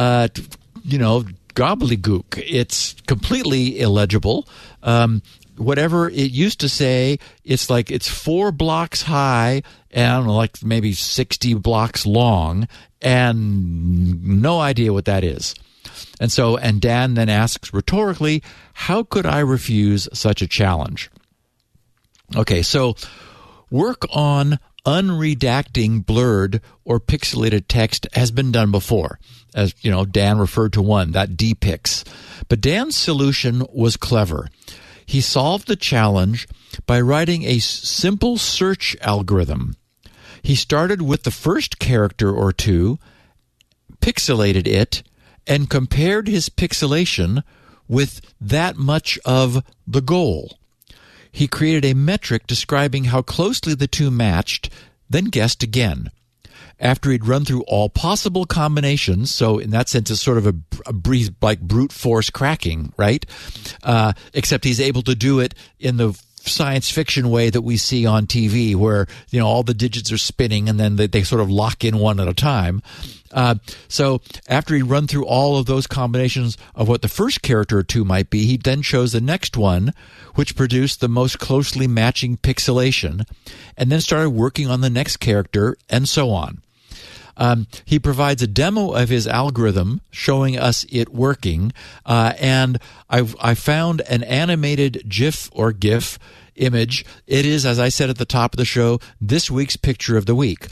gobbledygook. It's completely illegible. Whatever it used to say, it's like it's 4 blocks high and I don't know, like maybe 60 blocks long, and no idea what that is. And Dan then asks rhetorically, how could I refuse such a challenge? Okay, so work on unredacting blurred or pixelated text has been done before. As you know, Dan referred to one, that DPix. But Dan's solution was clever. He solved the challenge by writing a simple search algorithm. He started with the first character or two, pixelated it, and compared his pixelation with that much of the goal. He created a metric describing how closely the two matched, then guessed again. After he'd run through all possible combinations, so in that sense it's sort of a like brute force cracking, right? Except he's able to do it in the science fiction way that we see on TV, where all the digits are spinning and then they sort of lock in one at a time. So after he'd run through all of those combinations of what the first character or two might be, he then chose the next one, which produced the most closely matching pixelation, and then started working on the next character, and so on. He provides a demo of his algorithm showing us it working, and I found an animated GIF or GIF image. It is, as I said at the top of the show, this week's picture of the week.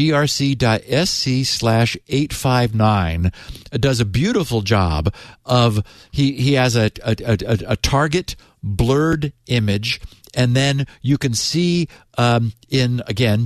grc.sc/859 does a beautiful job of, he has a target blurred image, and then you can see in, again,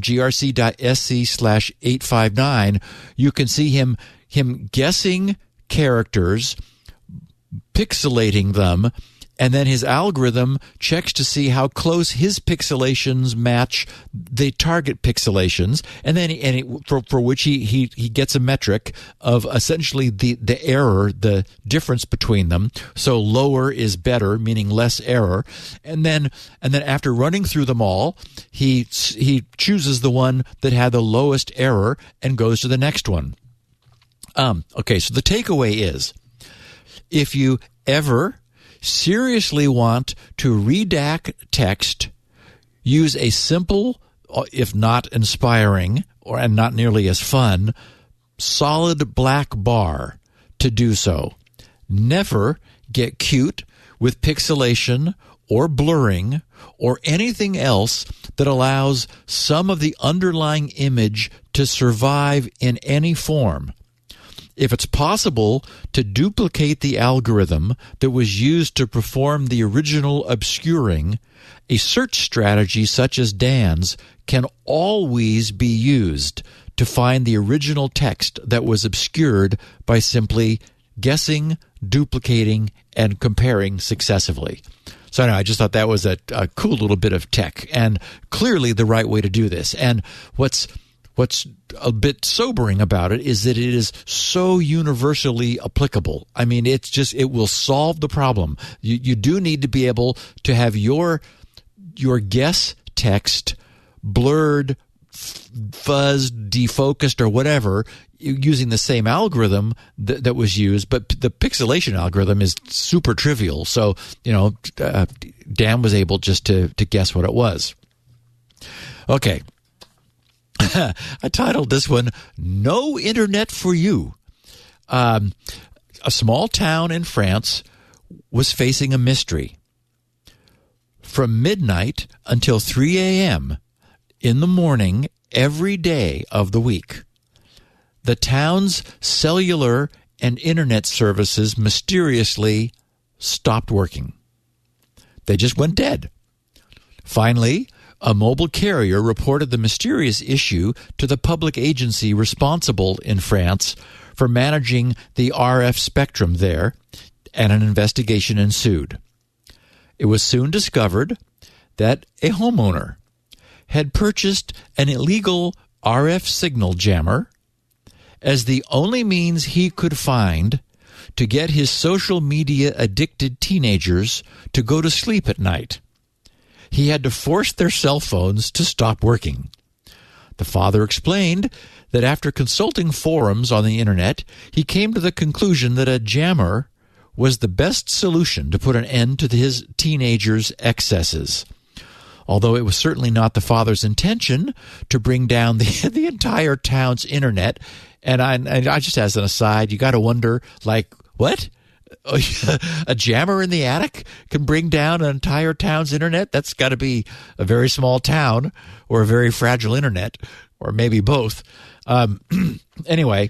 grc.sc/859, you can see him guessing characters, pixelating them, and then his algorithm checks to see how close his pixelations match the target pixelations, and then for which he gets a metric of essentially the error, the difference between them. So lower is better, meaning less error, and then after running through them all, he chooses the one that had the lowest error and goes to the next one. Okay, so the takeaway is, if you ever seriously want to redact text, use a simple, if not inspiring, and not nearly as fun, solid black bar to do so. Never get cute with pixelation or blurring or anything else that allows some of the underlying image to survive in any form. If it's possible to duplicate the algorithm that was used to perform the original obscuring, a search strategy such as Dan's can always be used to find the original text that was obscured by simply guessing, duplicating, and comparing successively. So anyway, I just thought that was a cool little bit of tech, and clearly the right way to do this. And what's a bit sobering about it is that it is so universally applicable. I mean, it will solve the problem. You do need to be able to have your guess text blurred, fuzzed, defocused, or whatever, using the same algorithm that was used, but the pixelation algorithm is super trivial. So, Dan was able just to guess what it was. Okay. I titled this one, No Internet for You. A small town in France was facing a mystery. From midnight until 3 a.m. in the morning every day of the week, the town's cellular and internet services mysteriously stopped working. They just went dead. Finally, a mobile carrier reported the mysterious issue to the public agency responsible in France for managing the RF spectrum there, and an investigation ensued. It was soon discovered that a homeowner had purchased an illegal RF signal jammer as the only means he could find to get his social media addicted teenagers to go to sleep at night. He had to force their cell phones to stop working. The father explained that after consulting forums on the internet, he came to the conclusion that a jammer was the best solution to put an end to his teenagers' excesses. Although it was certainly not the father's intention to bring down the entire town's internet. And I just, as an aside, you got to wonder, like, what? A jammer in the attic can bring down an entire town's internet? That's got to be a very small town or a very fragile internet, or maybe both. Anyway,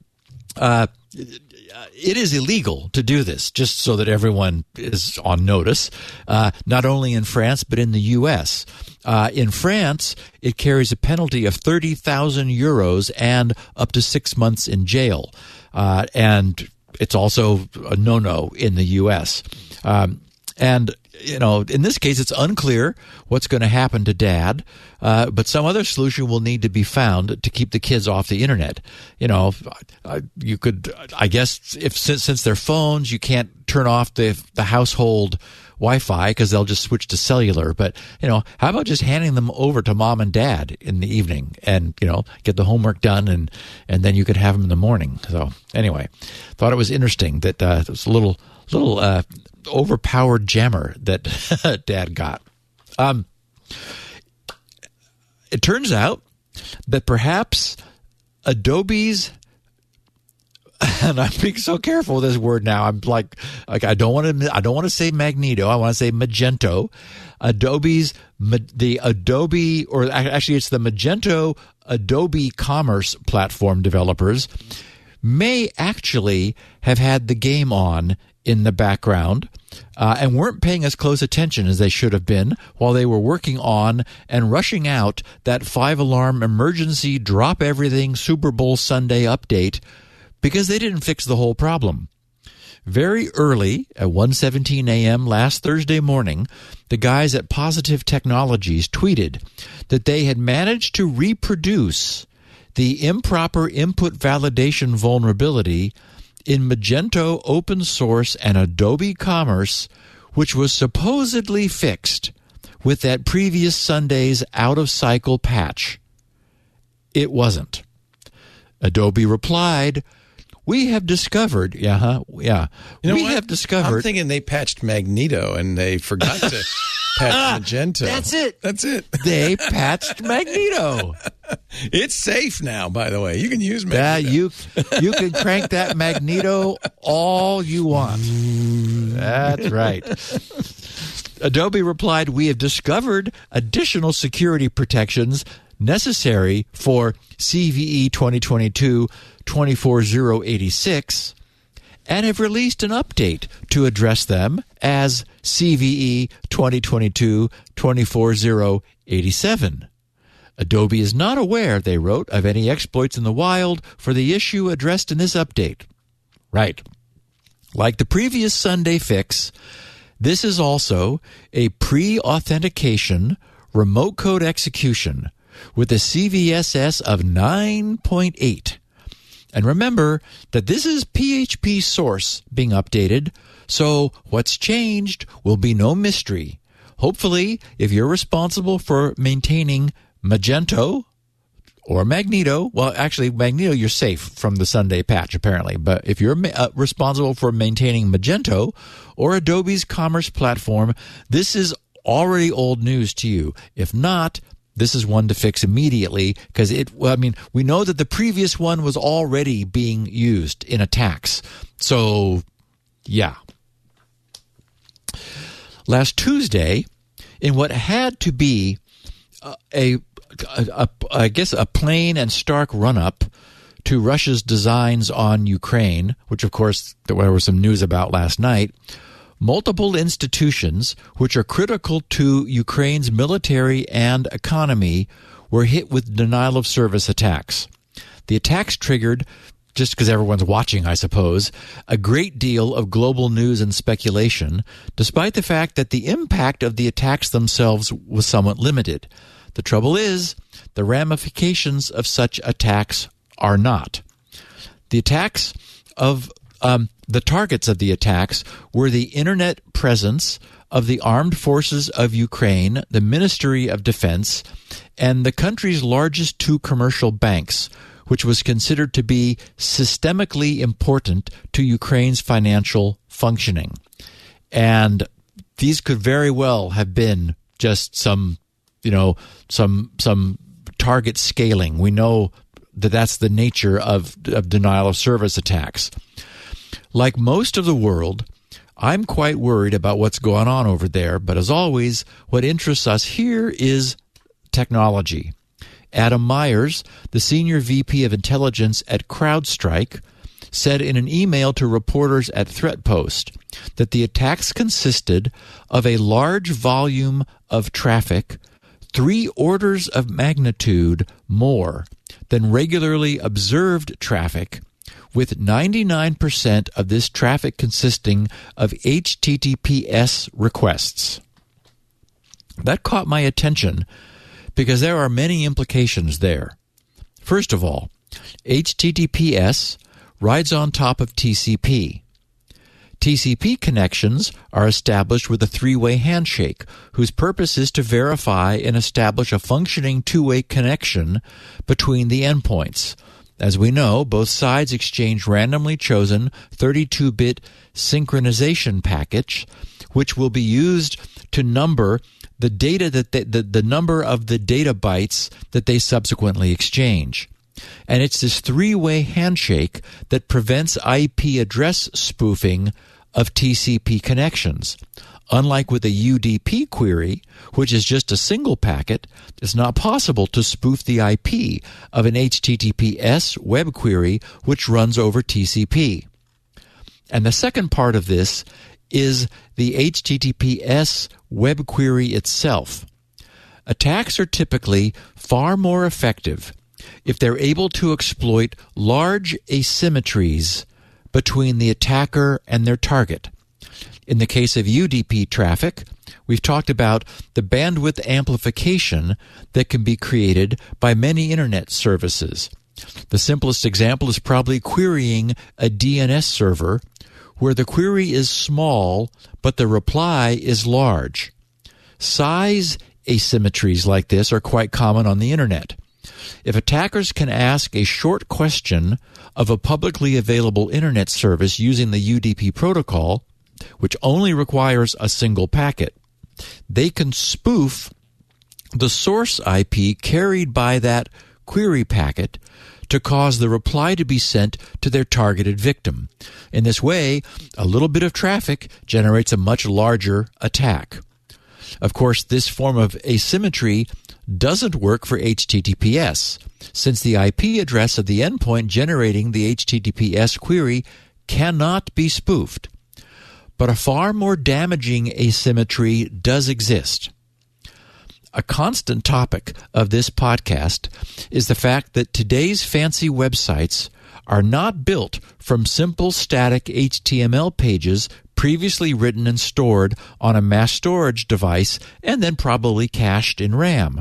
it is illegal to do this, just so that everyone is on notice, not only in France, but in the U.S. In France, it carries a penalty of 30,000 euros and up to 6 months in jail. And it's also a no-no in the U.S. And, you know, in this case, it's unclear what's going to happen to Dad, but some other solution will need to be found to keep the kids off the internet. You know, you could, I guess, since they're phones, you can't turn off the household Wi-Fi because they'll just switch to cellular. But, you know, how about just handing them over to Mom and Dad in the evening and, you know, get the homework done and then you could have them in the morning. So anyway, thought it was interesting that it was a little overpowered jammer that Dad got. It turns out that perhaps Adobe's, and I'm being so careful with this word now. I'm like I don't want to say Magneto. I want to say Magento. The Adobe, or actually it's the Magento Adobe Commerce Platform developers may actually have had the game on in the background and weren't paying as close attention as they should have been while they were working on and rushing out that 5-alarm emergency drop everything Super Bowl Sunday update, because they didn't fix the whole problem. Very early at 1:17 a.m. last Thursday morning, the guys at Positive Technologies tweeted that they had managed to reproduce the improper input validation vulnerability in Magento open source and Adobe Commerce, which was supposedly fixed with that previous Sunday's out-of-cycle patch. It wasn't. Adobe replied, "We have discovered," we have discovered. I'm thinking they patched Magneto and they forgot to patch Magento. That's it. They patched Magneto. It's safe now, by the way. You can use Magneto. You can crank that Magneto all you want. That's right. Adobe replied, "We have discovered additional security protections necessary for CVE 2022-24086 and have released an update to address them as CVE 2022-24087. Adobe is not aware," they wrote, "of any exploits in the wild for the issue addressed in this update." Right. Like the previous Sunday fix, this is also a pre-authentication remote code execution with a CVSS of 9.8. And remember that this is PHP source being updated, so what's changed will be no mystery. Hopefully, if you're responsible for maintaining Magento or Magneto, well, actually, Magneto, you're safe from the Sunday patch, apparently. But if you're responsible for maintaining Magento or Adobe's Commerce Platform, this is already old news to you. If not, this is one to fix immediately, because we know that the previous one was already being used in attacks. So, yeah. Last Tuesday, in what had to be a plain and stark run-up to Russia's designs on Ukraine, which of course there was some news about last night, multiple institutions which are critical to Ukraine's military and economy were hit with denial of service attacks. The attacks triggered, just because everyone's watching, I suppose, a great deal of global news and speculation, despite the fact that the impact of the attacks themselves was somewhat limited. The trouble is, the ramifications of such attacks are not. The attacks of the targets of the attacks were the internet presence of the Armed Forces of Ukraine, the Ministry of Defense, and the country's largest two commercial banks, which was considered to be systemically important to Ukraine's financial functioning. And these could very well have been just some target scaling. We know that that's the nature of denial of service attacks. Like most of the world, I'm quite worried about what's going on over there, but as always, what interests us here is technology. Adam Myers, the senior VP of intelligence at CrowdStrike, said in an email to reporters at ThreatPost that the attacks consisted of a large volume of traffic 3 orders of magnitude more than regularly observed traffic, with 99% of this traffic consisting of HTTPS requests. That caught my attention because there are many implications there. First of all, HTTPS rides on top of TCP. TCP connections are established with a 3-way handshake, whose purpose is to verify and establish a functioning 2-way connection between the endpoints. As we know, both sides exchange randomly chosen 32-bit synchronization package, which will be used to number the data that the number of the data bytes that they subsequently exchange. And it's this 3-way handshake that prevents IP address spoofing of TCP connections. Unlike with a UDP query, which is just a single packet, it's not possible to spoof the IP of an HTTPS web query which runs over TCP. And the second part of this is the HTTPS web query itself. Attacks are typically far more effective if they're able to exploit large asymmetries between the attacker and their target. In the case of UDP traffic, we've talked about the bandwidth amplification that can be created by many internet services. The simplest example is probably querying a DNS server where the query is small but the reply is large. Size asymmetries like this are quite common on the internet. If attackers can ask a short question of a publicly available internet service using the UDP protocol, which only requires a single packet, they can spoof the source IP carried by that query packet to cause the reply to be sent to their targeted victim. In this way, a little bit of traffic generates a much larger attack. Of course, this form of asymmetry doesn't work for HTTPS, since the IP address of the endpoint generating the HTTPS query cannot be spoofed. But a far more damaging asymmetry does exist. A constant topic of this podcast is the fact that today's fancy websites are not built from simple static HTML pages previously written and stored on a mass storage device and then probably cached in RAM.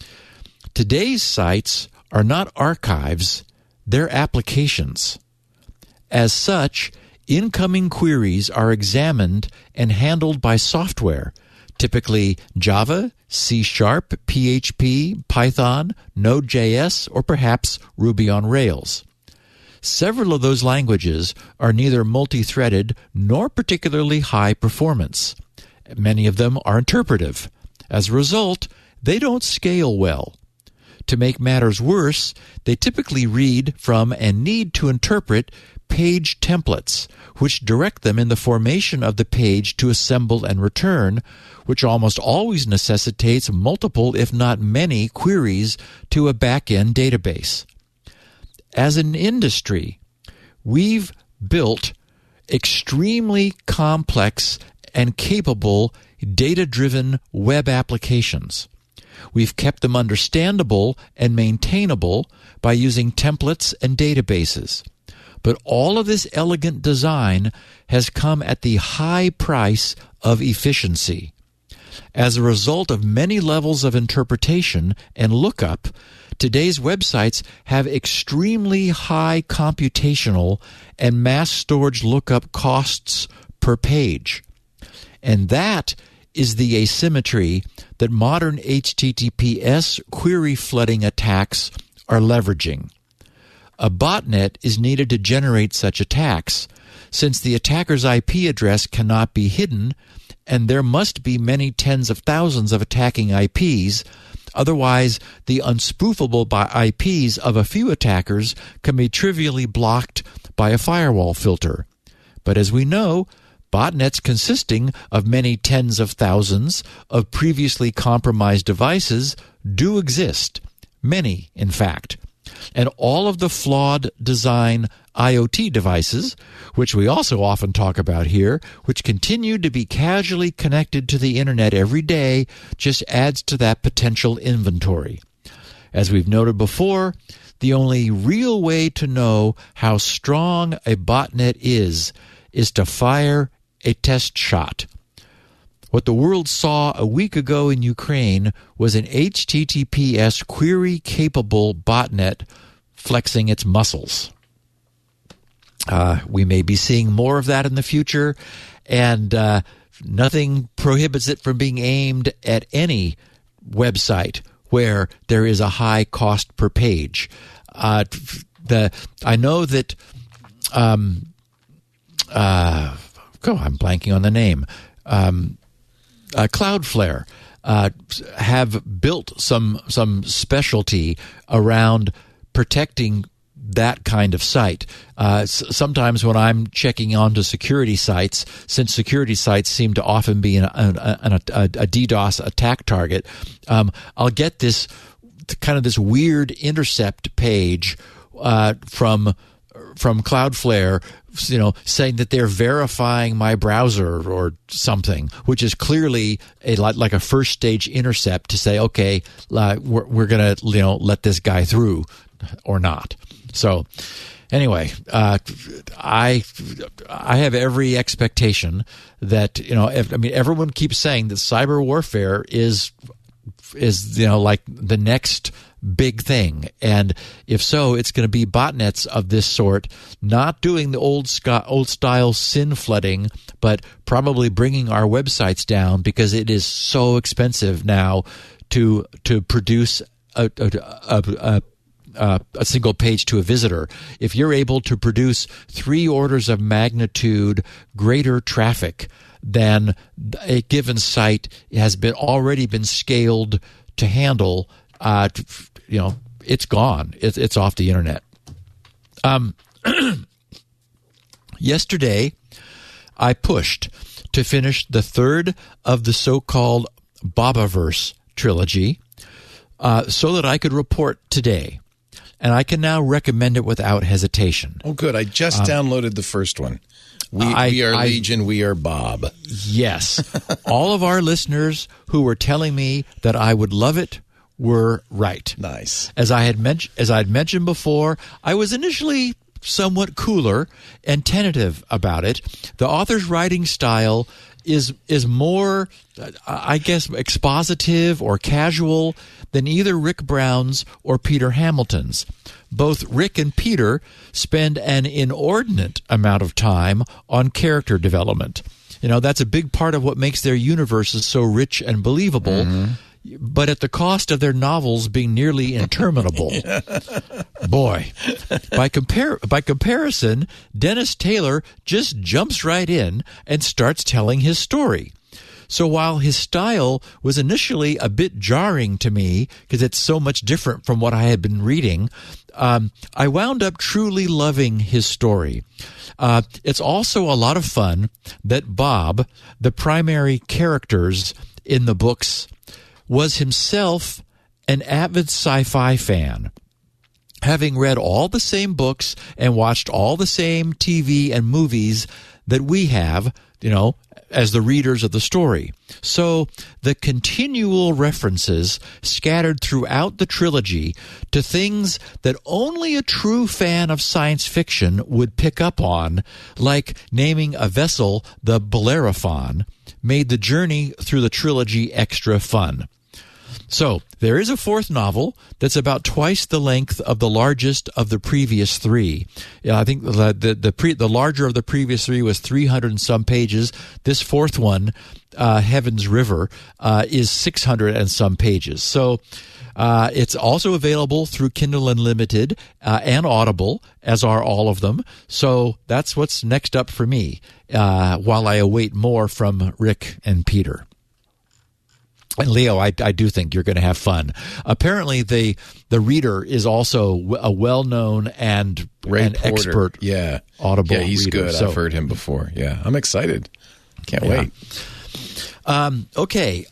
Today's sites are not archives, they're applications. As such, incoming queries are examined and handled by software, typically Java, C#, PHP, Python, Node.js, or perhaps Ruby on Rails. Several of those languages are neither multi-threaded nor particularly high performance. Many of them are interpretive. As a result, they don't scale well. To make matters worse, they typically read from and need to interpret page templates, which direct them in the formation of the page to assemble and return, which almost always necessitates multiple, if not many, queries to a back-end database. As an industry, we've built extremely complex and capable data-driven web applications. We've kept them understandable and maintainable by using templates and databases. But all of this elegant design has come at the high price of efficiency. As a result of many levels of interpretation and lookup, today's websites have extremely high computational and mass storage lookup costs per page. And that is the asymmetry that modern HTTPS query flooding attacks are leveraging. A botnet is needed to generate such attacks, since the attacker's IP address cannot be hidden, and there must be many tens of thousands of attacking IPs. Otherwise, the unspoofable IPs of a few attackers can be trivially blocked by a firewall filter. But as we know, botnets consisting of many tens of thousands of previously compromised devices do exist, many in fact. And all of the flawed design IoT devices, which we also often talk about here, which continue to be casually connected to the internet every day, just adds to that potential inventory. As we've noted before, the only real way to know how strong a botnet is to fire a test shot. What the world saw a week ago in Ukraine was an HTTPS query-capable botnet flexing its muscles. We may be seeing more of that in the future, and nothing prohibits it from being aimed at any website where there is a high cost per page. I know that I'm blanking on the name. Cloudflare have built some specialty around protecting that kind of site. Sometimes when I'm checking onto security sites, since security sites seem to often be a DDoS attack target, I'll get this kind of this weird intercept page from Cloudflare, saying that they're verifying my browser or something, which is clearly like a first stage intercept to say, okay, we're going to let this guy through or not. So anyway, I have every expectation that everyone keeps saying that cyber warfare is like the next big thing, and if so, it's going to be botnets of this sort, not doing the old style SYN flooding, but probably bringing our websites down because it is so expensive now to produce a single page to a visitor. If you're able to produce 3 orders of magnitude greater traffic than a given site has already been scaled to handle, it's gone. It's off the internet. Yesterday, I pushed to finish the 3rd of the so-called Bobaverse trilogy so that I could report today. And I can now recommend it without hesitation. Oh, good. I just downloaded the first one. We are Legion, we are Bob. Yes. All of our listeners who were telling me that I would love it were right. Nice. As I had mentioned before, I was initially somewhat cooler and tentative about it. The author's writing style is more, I guess, expositive or casual than either Rick Brown's or Peter Hamilton's. Both Rick and Peter spend an inordinate amount of time on character development. That's a big part of what makes their universes so rich and believable, but at the cost of their novels being nearly interminable. Boy, by comparison, Dennis Taylor just jumps right in and starts telling his story. So while his style was initially a bit jarring to me because it's so much different from what I had been reading, I wound up truly loving his story. It's also a lot of fun that Bob, the primary characters in the books, was himself an avid sci-fi fan. Having read all the same books and watched all the same TV and movies that we have, as the readers of the story. So the continual references scattered throughout the trilogy to things that only a true fan of science fiction would pick up on, like naming a vessel the Bellerophon, made the journey through the trilogy extra fun. So there is a fourth novel that's about twice the length of the largest of the previous three. I think the larger of the previous three was 300 and some pages. This fourth one, Heaven's River, is 600 and some pages. So it's also available through Kindle Unlimited and Audible, as are all of them. So that's what's next up for me while I await more from Rick and Peter. And Leo, I do think you're going to have fun. Apparently, the reader is also a well-known and expert Audible Yeah, he's reader. good. So, I've heard him before. Yeah, I'm excited. Can't wait. Okay.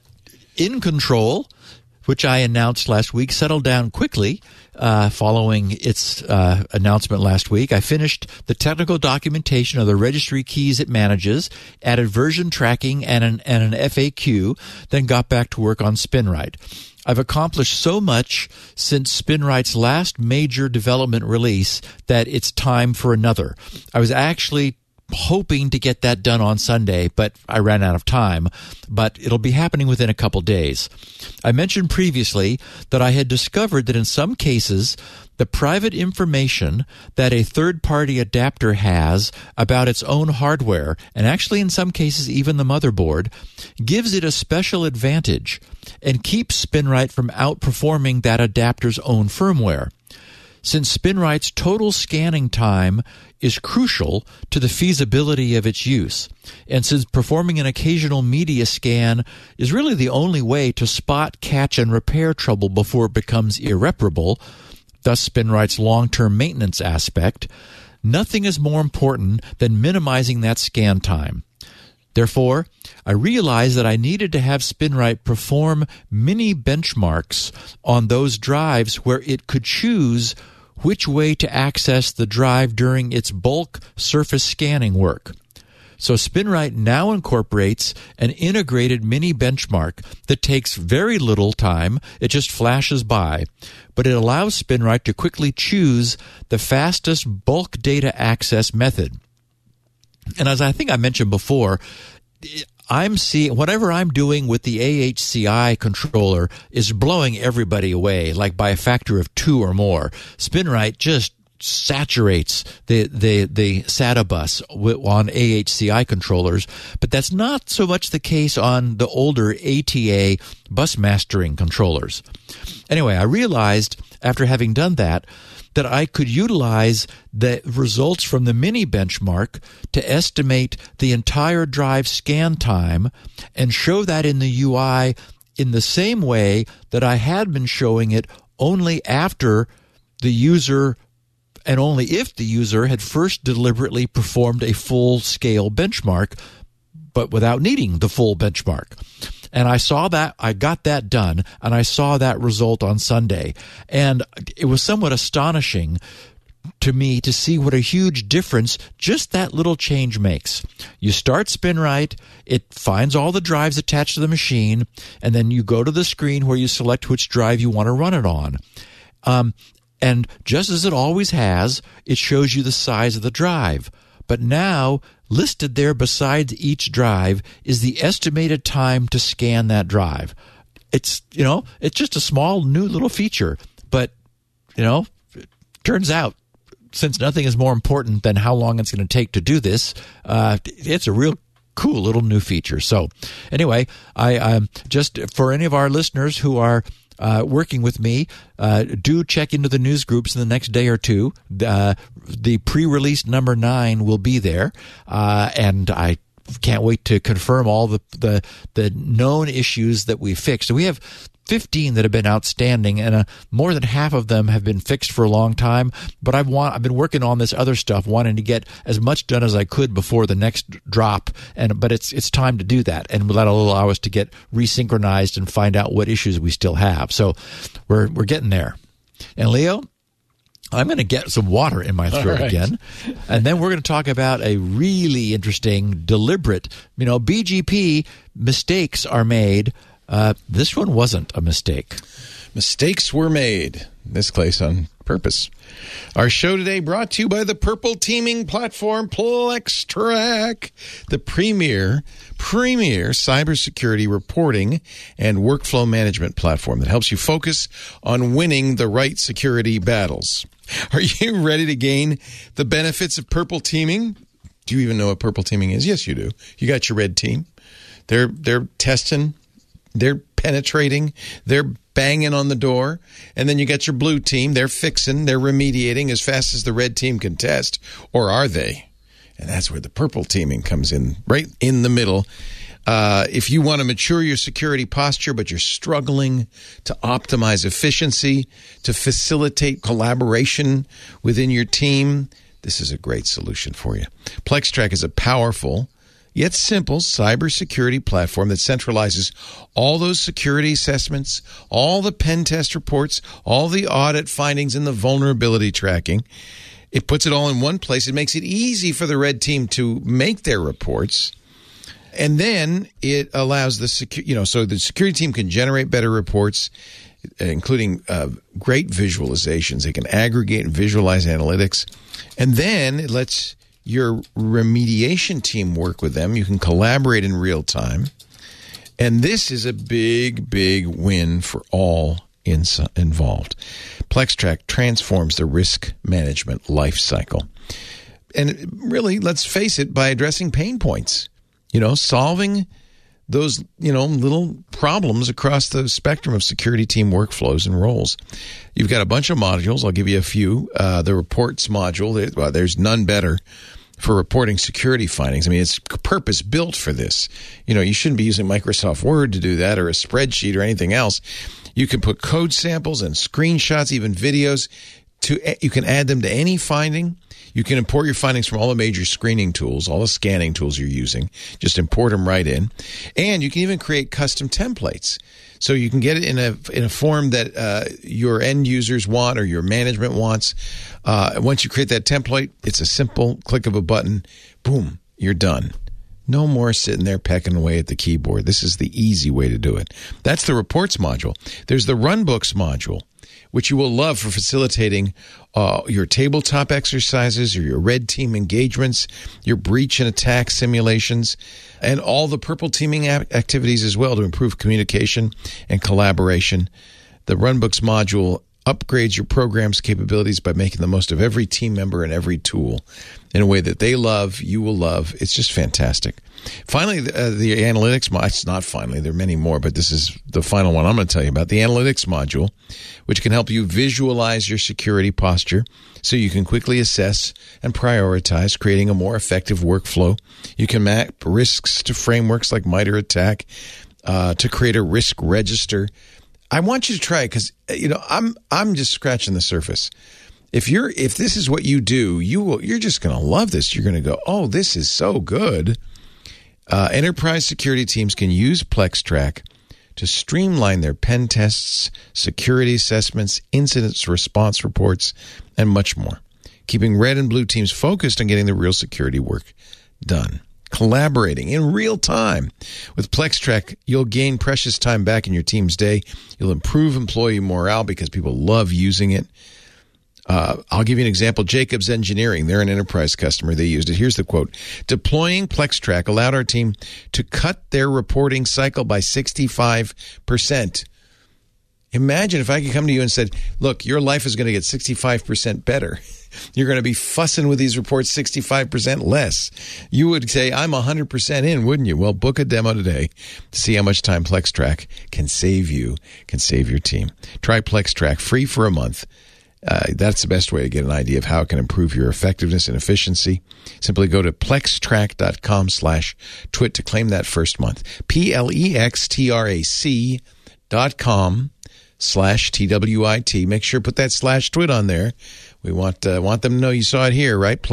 In Control, which I announced last week, settled down quickly following its announcement last week. I finished the technical documentation of the registry keys it manages, added version tracking and an FAQ, then got back to work on SpinRite. I've accomplished so much since SpinRite's last major development release that it's time for another. I was actually hoping to get that done on Sunday, but I ran out of time. But it'll be happening within a couple days. I mentioned previously that I had discovered that in some cases, the private information that a third-party adapter has about its own hardware, and actually in some cases even the motherboard, gives it a special advantage and keeps SpinRite from outperforming that adapter's own firmware. Since SpinRite's total scanning time is crucial to the feasibility of its use, and since performing an occasional media scan is really the only way to spot, catch, and repair trouble before it becomes irreparable, thus SpinRite's long-term maintenance aspect, nothing is more important than minimizing that scan time. Therefore, I realized that I needed to have SpinRite perform mini benchmarks on those drives where it could choose which way to access the drive during its bulk surface scanning work. So SpinRite now incorporates an integrated mini benchmark that takes very little time. It just flashes by. But it allows SpinRite to quickly choose the fastest bulk data access method. And as I think I mentioned before, I'm seeing whatever I'm doing with the AHCI controller is blowing everybody away, like by a factor of 2 or more. SpinRite just saturates the SATA bus on AHCI controllers, but that's not so much the case on the older ATA bus mastering controllers. Anyway, I realized after having done that I could utilize the results from the mini benchmark to estimate the entire drive scan time and show that in the UI in the same way that I had been showing it only after the user and only if the user had first deliberately performed a full-scale benchmark, but without needing the full benchmark. And I saw that, I got that done, and I saw that result on Sunday. And it was somewhat astonishing to me to see what a huge difference just that little change makes. You start SpinRite, it finds all the drives attached to the machine, and then you go to the screen where you select which drive you want to run it on. And just as it always has, it shows you the size of the drive. But now, listed there beside each drive is the estimated time to scan that drive. It's just a small new little feature, but it turns out since nothing is more important than how long it's going to take to do this, it's a real cool little new feature. So anyway, I just for any of our listeners who are working with me, do check into the news groups in the next day or two. The pre-release number 9 will be there, and I can't wait to confirm all the known issues that we fixed. So we have 15 that have been outstanding, and more than half of them have been fixed for a long time. But I've been working on this other stuff, wanting to get as much done as I could before the next drop. But it's time to do that, and that'll allow us to get resynchronized and find out what issues we still have. So we're getting there. And Leo, I'm going to get some water in my throat again. And then we're going to talk about a really interesting, deliberate, BGP, mistakes are made. This one wasn't a mistake. Mistakes were made. This case on purpose. Our show today brought to you by the purple teaming platform PlexTrack, the premier cybersecurity reporting and workflow management platform that helps you focus on winning the right security battles. Are you ready to gain the benefits of purple teaming? Do you even know what purple teaming is? Yes, you do. You got your red team. They're testing. They're penetrating. They're banging on the door. And then you got your blue team. They're fixing. They're remediating as fast as the red team can test. Or are they? And that's where the purple teaming comes in, right in the middle. If you want to mature your security posture, but you're struggling to optimize efficiency, to facilitate collaboration within your team, this is a great solution for you. PlexTrack is a powerful yet simple cybersecurity platform that centralizes all those security assessments, all the pen test reports, all the audit findings, and the vulnerability tracking. It puts it all in one place. It makes it easy for the red team to make their reports. And then it allows the so the security team can generate better reports, including great visualizations. They can aggregate and visualize analytics. And then it lets your remediation team work with them. You can collaborate in real time. And this is a big, big win for all involved. PlexTrack transforms the risk management life cycle. And really, let's face it, by addressing pain points, solving those, little problems across the spectrum of security team workflows and roles. You've got a bunch of modules. I'll give you a few. The reports module, there's none better for reporting security findings. I mean, it's purpose-built for this. You shouldn't be using Microsoft Word to do that or a spreadsheet or anything else. You can put code samples and screenshots, even videos. You can add them to any finding. You can import your findings from all the major screening tools, all the scanning tools you're using. Just import them right in. And you can even create custom templates. So you can get it in a form that your end users want or your management wants. Once you create that template, it's a simple click of a button. Boom, you're done. No more sitting there pecking away at the keyboard. This is the easy way to do it. That's the reports module. There's the runbooks module, which you will love for facilitating your tabletop exercises or your red team engagements, your breach and attack simulations, and all the purple teaming activities as well to improve communication and collaboration. The runbooks module upgrades your program's capabilities by making the most of every team member and every tool in a way that they love, you will love. It's just fantastic. Finally, the analytics module. It's not finally. There are many more, but this is the final one I'm going to tell you about. The analytics module, which can help you visualize your security posture so you can quickly assess and prioritize, creating a more effective workflow. You can map risks to frameworks like MITRE ATT&CK to create a risk register. I want you to try it because I'm just scratching the surface. If this is what you do, you're just going to love this. You're going to go, oh, this is so good. Enterprise security teams can use PlexTrack to streamline their pen tests, security assessments, incident response reports, and much more, keeping red and blue teams focused on getting the real security work done. Collaborating in real time. With PlexTrack, you'll gain precious time back in your team's day. You'll improve employee morale because people love using it. I'll give you an example. Jacobs Engineering, they're an enterprise customer. They used it. Here's the quote. Deploying PlexTrack allowed our team to cut their reporting cycle by 65%. Imagine if I could come to you and said, look, your life is going to get 65% better. You're going to be fussing with these reports 65% less. You would say, I'm 100% in, wouldn't you? Well, book a demo today to see how much time PlexTrack can save you, can save your team. Try PlexTrack free for a month. That's the best way to get an idea of how it can improve your effectiveness and efficiency. Simply go to plextrack.com/twit to claim that first month. plextrack.com/TWIT. Make sure to put that /twit on there. We want them to know you saw it here, right?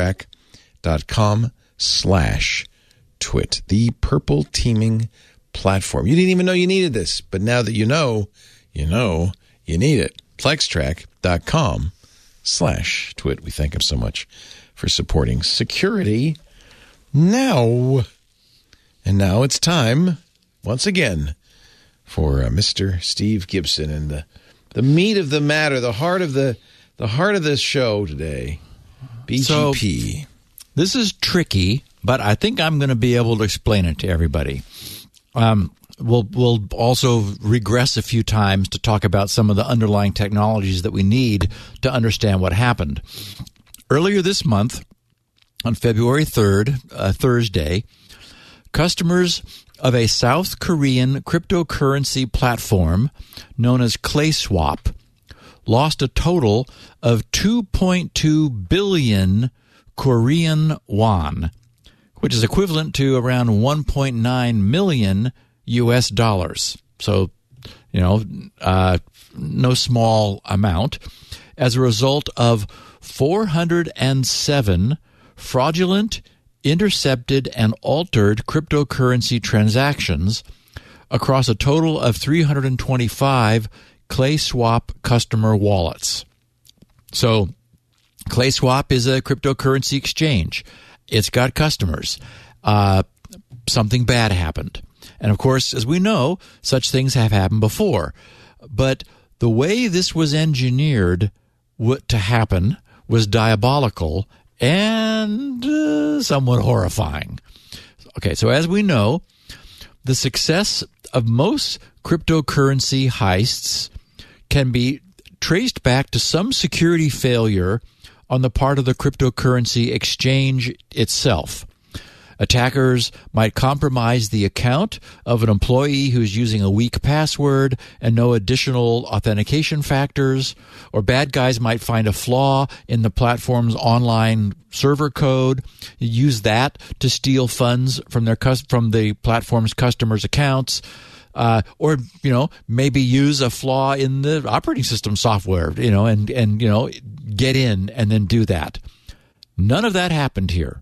plextrack.com/twit. The purple teaming platform. You didn't even know you needed this, but now that you know you need it. plextrack.com/twit. twit. We thank him so much for supporting Security Now. And now it's time, once again, for Mr. Steve Gibson and the meat of the matter, the heart of this show today, BGP. So, this is tricky, but I think I'm going to be able to explain it to everybody. We'll also regress a few times to talk about some of the underlying technologies that we need to understand what happened. Earlier this month, on February 3rd, Thursday, customers of a South Korean cryptocurrency platform known as ClaySwap lost a total of 2.2 billion Korean won, which is equivalent to around 1.9 million U.S. dollars. So, no small amount, as a result of 407 fraudulent, intercepted, and altered cryptocurrency transactions across a total of 325 ClaySwap customer wallets. So, ClaySwap is a cryptocurrency exchange. It's got customers. Something bad happened. And of course, as we know, such things have happened before. But the way this was engineered to happen was diabolical and somewhat horrifying. Okay, so as we know, the success of most cryptocurrency heists can be traced back to some security failure on the part of the cryptocurrency exchange itself. Attackers might compromise the account of an employee who's using a weak password and no additional authentication factors, or bad guys might find a flaw in the platform's online server code, use that to steal funds from the platform's customers' accounts, or maybe use a flaw in the operating system software, and get in and then do that. None of that happened here.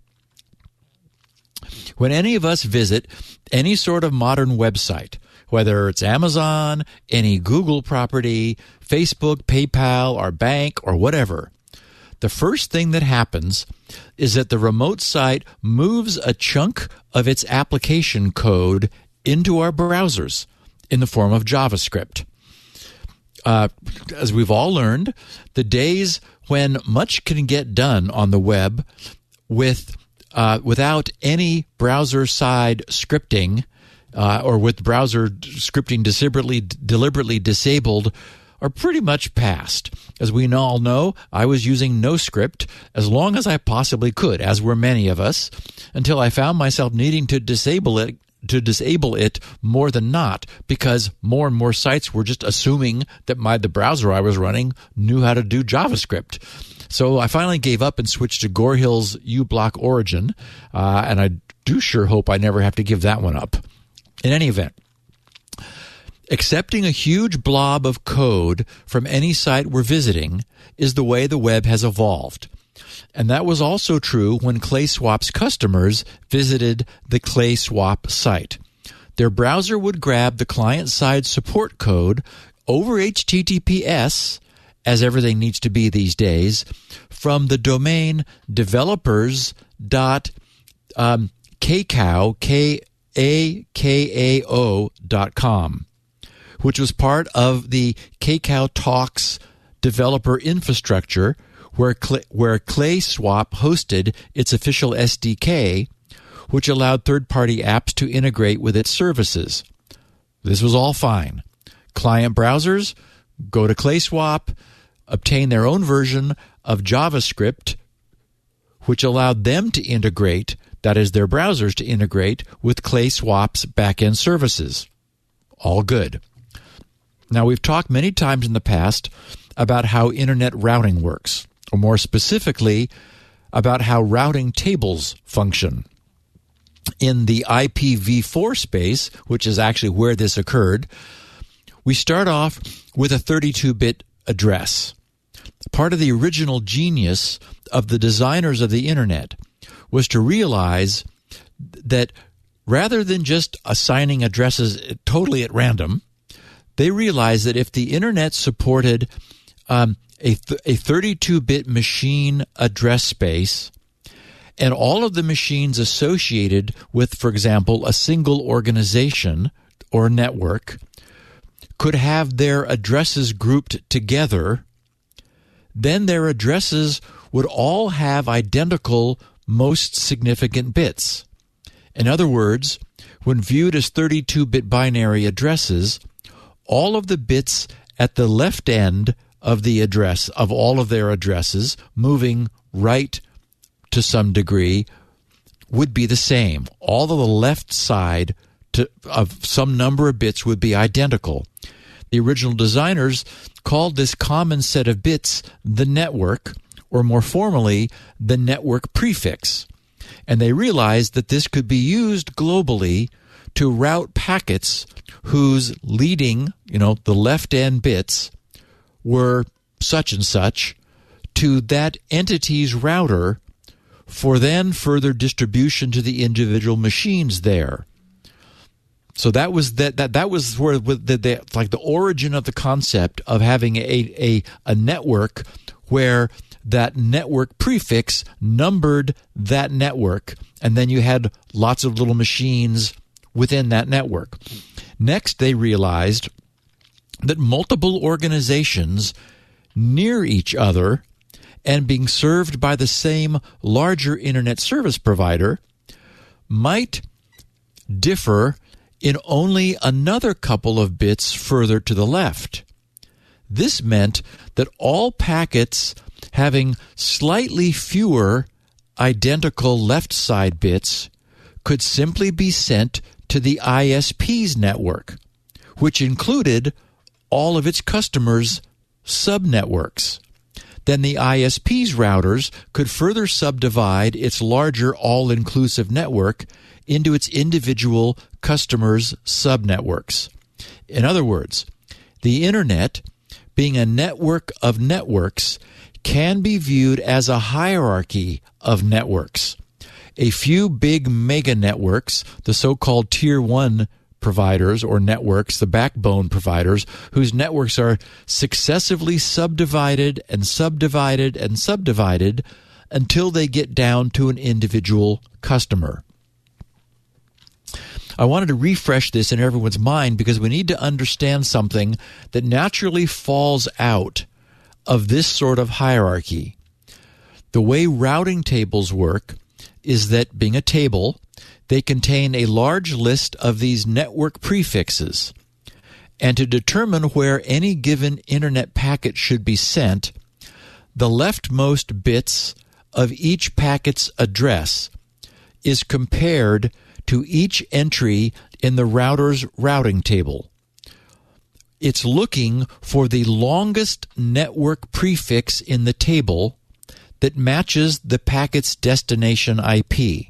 When any of us visit any sort of modern website, whether it's Amazon, any Google property, Facebook, PayPal, our bank, or whatever, the first thing that happens is that the remote site moves a chunk of its application code into our browsers in the form of JavaScript. As we've all learned, the days when much can get done on the web without any browser-side scripting, or with browser scripting deliberately disabled, are pretty much past. As we all know, I was using NoScript as long as I possibly could, as were many of us, until I found myself needing to disable it more than not, because more and more sites were just assuming that the browser I was running knew how to do JavaScript. So I finally gave up and switched to Gore Hill's uBlock Origin, and I do sure hope I never have to give that one up. In any event, accepting a huge blob of code from any site we're visiting is the way the web has evolved. And that was also true when ClaySwap's customers visited the ClaySwap site. Their browser would grab the client-side support code over HTTPS, as everything needs to be these days, from the domain developers.kakao.com, which was part of the Kakao Talks developer infrastructure, where ClaySwap hosted its official SDK, which allowed third-party apps to integrate with its services. This was all fine. Client browsers go to ClaySwap, obtain their own version of JavaScript, which allowed them to integrate, that is, their browsers to integrate with ClaySwap's backend services. All good. Now, we've talked many times in the past about how internet routing works, or more specifically, about how routing tables function. In the IPv4 space, which is actually where this occurred, we start off with a 32-bit address. Part of the original genius of the designers of the internet was to realize that rather than just assigning addresses totally at random, they realized that if the internet supported a 32-bit machine address space, and all of the machines associated with, for example, a single organization or network could have their addresses grouped together, then their addresses would all have identical most significant bits. In other words, when viewed as 32-bit binary addresses, all of the bits at the left end of the address of all of their addresses, moving right to some degree, would be the same. All of the left side of some number of bits would be identical. The original designers called this common set of bits the network, or more formally, the network prefix. And they realized that this could be used globally to route packets whose leading, the left end bits were such and such to that entity's router for then further distribution to the individual machines there. So that was that was where the origin of the concept of having a network where that network prefix numbered that network, and then you had lots of little machines within that network. Next, they realized that multiple organizations near each other and being served by the same larger internet service provider might differ in only another couple of bits further to the left. This meant that all packets having slightly fewer identical left side bits could simply be sent to the ISP's network, which included all of its customers' subnetworks. Then the ISP's routers could further subdivide its larger all-inclusive network into its individual customers' subnetworks. In other words, the Internet, being a network of networks, can be viewed as a hierarchy of networks. A few big mega networks, the so-called Tier 1 providers or networks, the backbone providers, whose networks are successively subdivided and subdivided and subdivided until they get down to an individual customer. I wanted to refresh this in everyone's mind because we need to understand something that naturally falls out of this sort of hierarchy. The way routing tables work is that, being a table, they contain a large list of these network prefixes. And to determine where any given internet packet should be sent, the leftmost bits of each packet's address is compared to each entry in the router's routing table. It's looking for the longest network prefix in the table that matches the packet's destination IP.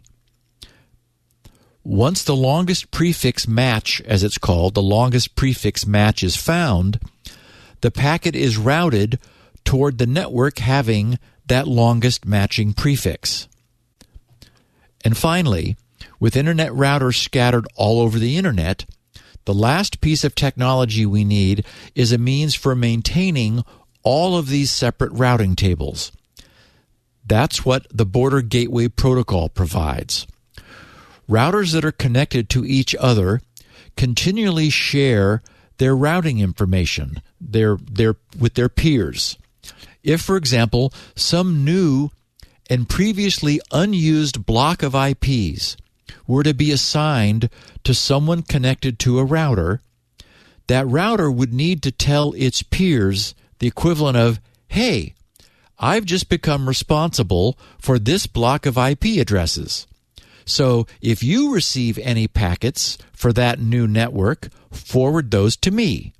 Once the longest prefix match, as it's called, the longest prefix match is found, the packet is routed toward the network having that longest matching prefix. And finally, with internet routers scattered all over the internet, the last piece of technology we need is a means for maintaining all of these separate routing tables. That's what the Border Gateway Protocol provides. Routers that are connected to each other continually share their routing information with their peers. If, for example, some new and previously unused block of IPs were to be assigned to someone connected to a router, that router would need to tell its peers the equivalent of, hey, I've just become responsible for this block of IP addresses. So if you receive any packets for that new network, forward those to me.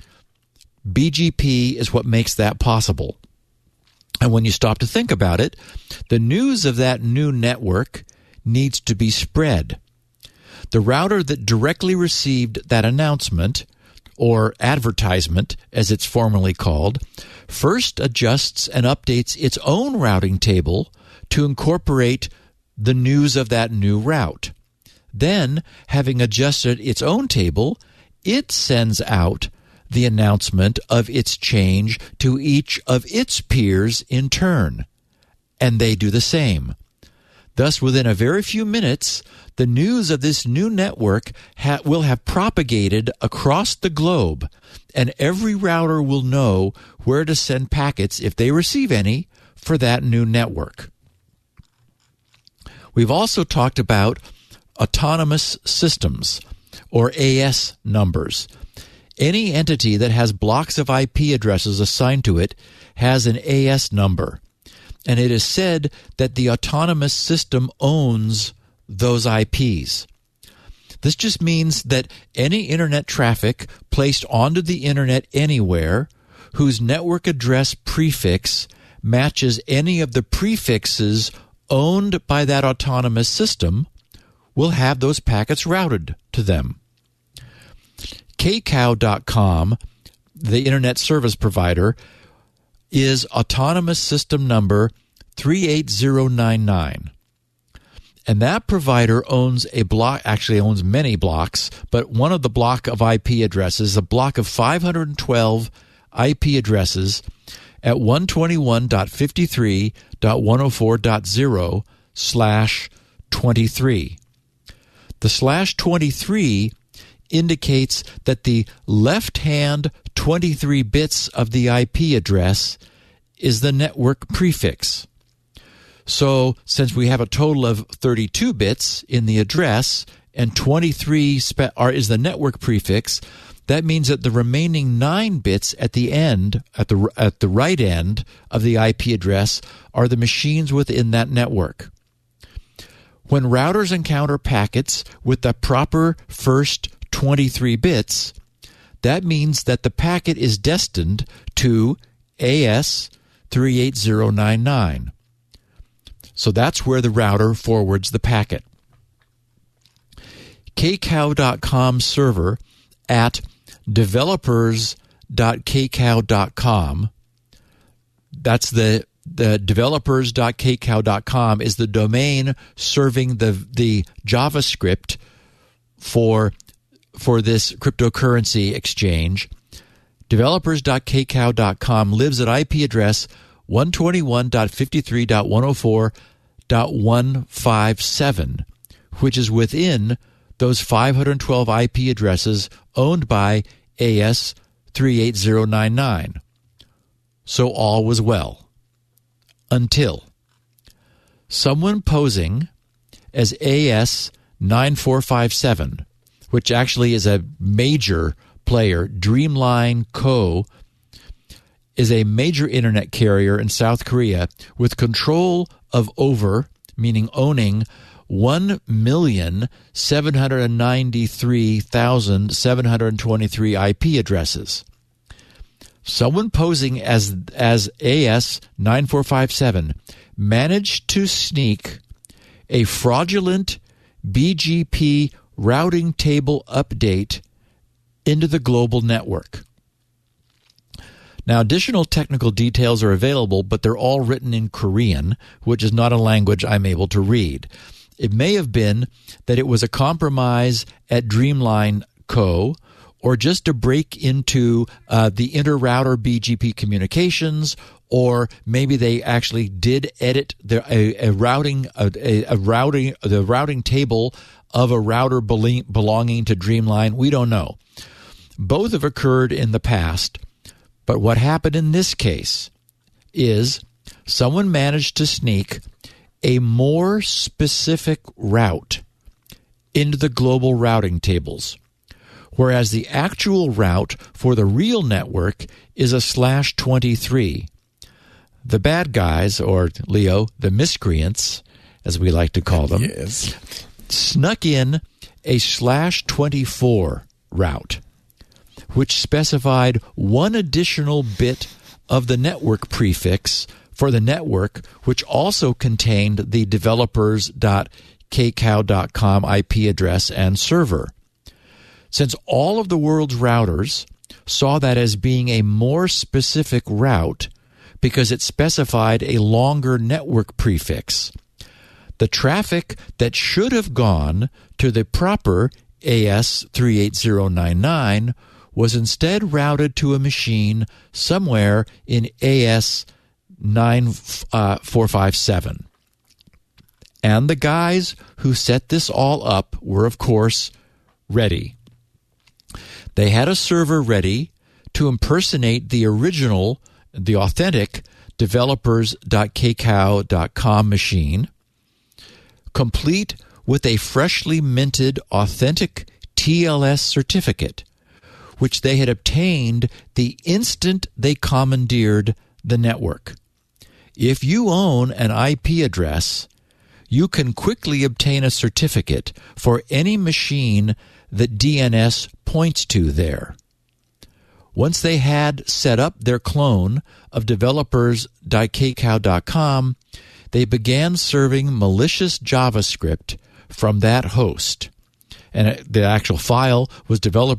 BGP is what makes that possible. And when you stop to think about it, the news of that new network needs to be spread. The router that directly received that announcement, or advertisement as it's formally called, first adjusts and updates its own routing table to incorporate the news of that new route. Then, having adjusted its own table, it sends out the announcement of its change to each of its peers in turn, and they do the same. Thus, within a very few minutes, the news of this new network will have propagated across the globe, and every router will know where to send packets, if they receive any, for that new network. We've also talked about autonomous systems, or AS numbers. Any entity that has blocks of IP addresses assigned to it has an AS number. And it is said that the autonomous system owns those IPs. This just means that any internet traffic placed onto the internet anywhere whose network address prefix matches any of the prefixes owned by that autonomous system will have those packets routed to them. kcow.com, the internet service provider, is autonomous system number 38099. And that provider owns a block, actually owns many blocks, but one of the block of IP addresses, a block of 512 IP addresses at 121.53.104.0/23. The /23 indicates that the left-hand 23 bits of the IP address is the network prefix. So since we have a total of 32 bits in the address and 23 is the network prefix, that means that the remaining 9 bits at the end, at the right end of the IP address, are the machines within that network. When routers encounter packets with the proper first 23 bits, that means that the packet is destined to AS 38099. So that's where the router forwards the packet. kcow.com server at developers.kcow.com, that's the developers.kcow.com is the domain serving the JavaScript for this cryptocurrency exchange. Developers.kcow.com lives at IP address 121.53.104.157, which is within those 512 IP addresses owned by AS 38099. So all was well. Until someone posing as AS 9457, which actually is a major player, Dreamline Co., is a major internet carrier in South Korea with control of over, meaning owning, 1,793,723 IP addresses. Someone posing as AS 9457 managed to sneak a fraudulent BGP routing table update into the global network. Now, additional technical details are available, but they're all written in Korean, which is not a language I'm able to read. It may have been that it was a compromise at Dreamline Co., or just to break into the inter-router BGP communications, or maybe they actually did edit the routing table of a router belonging to Dreamline. We don't know. Both have occurred in the past. But what happened in this case is someone managed to sneak a more specific route into the global routing tables, whereas the actual route for the real network is a /23. The bad guys, or Leo, the miscreants, as we like to call them, Yes. snuck in a /24 route, which specified one additional bit of the network prefix for the network, which also contained the developers.kcow.com IP address and server. Since all of the world's routers saw that as being a more specific route because it specified a longer network prefix, the traffic that should have gone to the proper AS 38099 was instead routed to a machine somewhere in AS 9457. And the guys who set this all up were, of course, ready. They had a server ready to impersonate the original, the authentic developers.kcow.com machine, complete with a freshly minted authentic TLS certificate, which they had obtained the instant they commandeered the network. If you own an IP address, you can quickly obtain a certificate for any machine that DNS points to there. Once they had set up their clone of developers.kcow.com, they began serving malicious JavaScript from that host. And the actual file was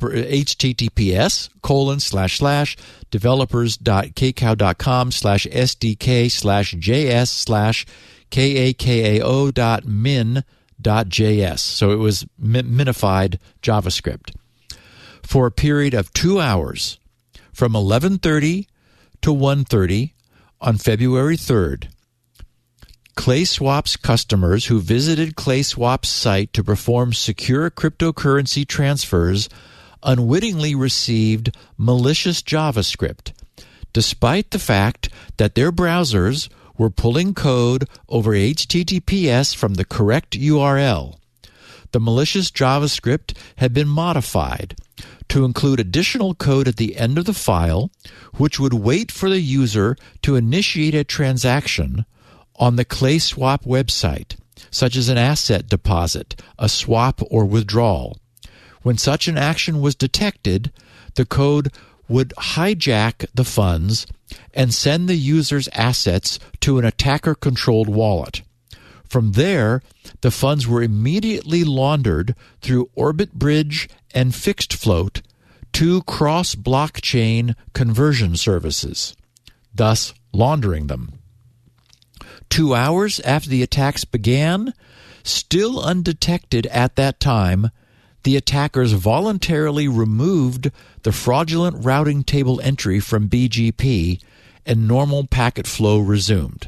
https://developers.kcow.com/sdk/jas/kakao.min.js. So it was minified JavaScript. For a period of 2 hours, from 11:30 to 1:30 on February 3rd, ClaySwap's customers who visited ClaySwap's site to perform secure cryptocurrency transfers unwittingly received malicious JavaScript, despite the fact that their browsers were pulling code over HTTPS from the correct URL. The malicious JavaScript had been modified to include additional code at the end of the file, which would wait for the user to initiate a transaction on the ClaySwap website, such as an asset deposit, a swap, or withdrawal. When such an action was detected, the code would hijack the funds and send the user's assets to an attacker-controlled wallet. From there, the funds were immediately laundered through Orbit Bridge and Fixed Float, two cross-blockchain conversion services, thus laundering them. 2 hours after the attacks began, still undetected at that time, the attackers voluntarily removed the fraudulent routing table entry from BGP and normal packet flow resumed.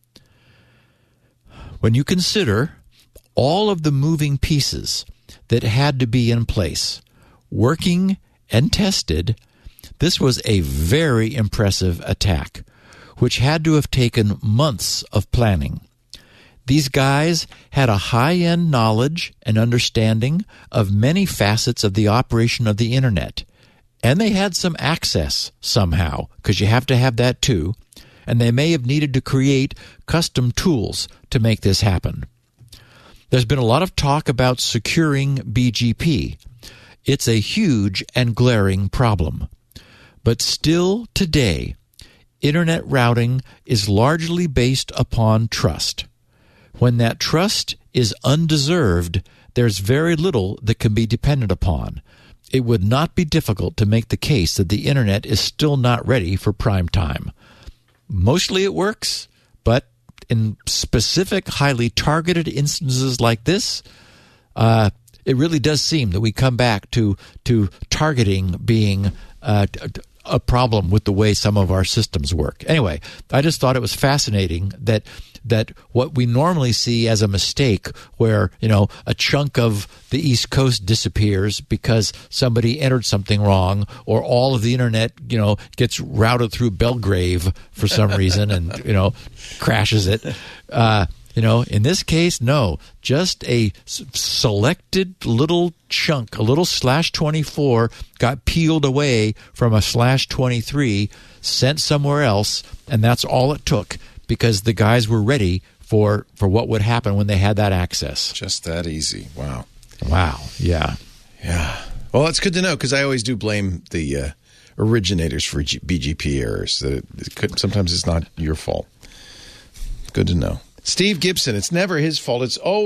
When you consider all of the moving pieces that had to be in place, working and tested, this was a very impressive attack, which had to have taken months of planning. These guys had a high-end knowledge and understanding of many facets of the operation of the Internet, and they had some access somehow, because you have to have that too, and they may have needed to create custom tools to make this happen. There's been a lot of talk about securing BGP. It's a huge and glaring problem. But still today, Internet routing is largely based upon trust. When that trust is undeserved, there's very little that can be depended upon. It would not be difficult to make the case that the Internet is still not ready for prime time. Mostly it works, but in specific, highly targeted instances like this, it really does seem that we come back to targeting being a problem with the way some of our systems work. Anyway, I just thought it was fascinating that what we normally see as a mistake, where a chunk of the East Coast disappears because somebody entered something wrong, or all of the Internet gets routed through Belgrave for some reason and crashes it. In this case, no, just a selected little chunk, a little /24 got peeled away from a /23, sent somewhere else, and that's all it took, because the guys were ready for what would happen when they had that access. Just that easy. Wow. Yeah. Well, it's good to know, because I always do blame the originators for BGP errors. Sometimes it's not your fault. Good to know. Steve Gibson, it's never his fault.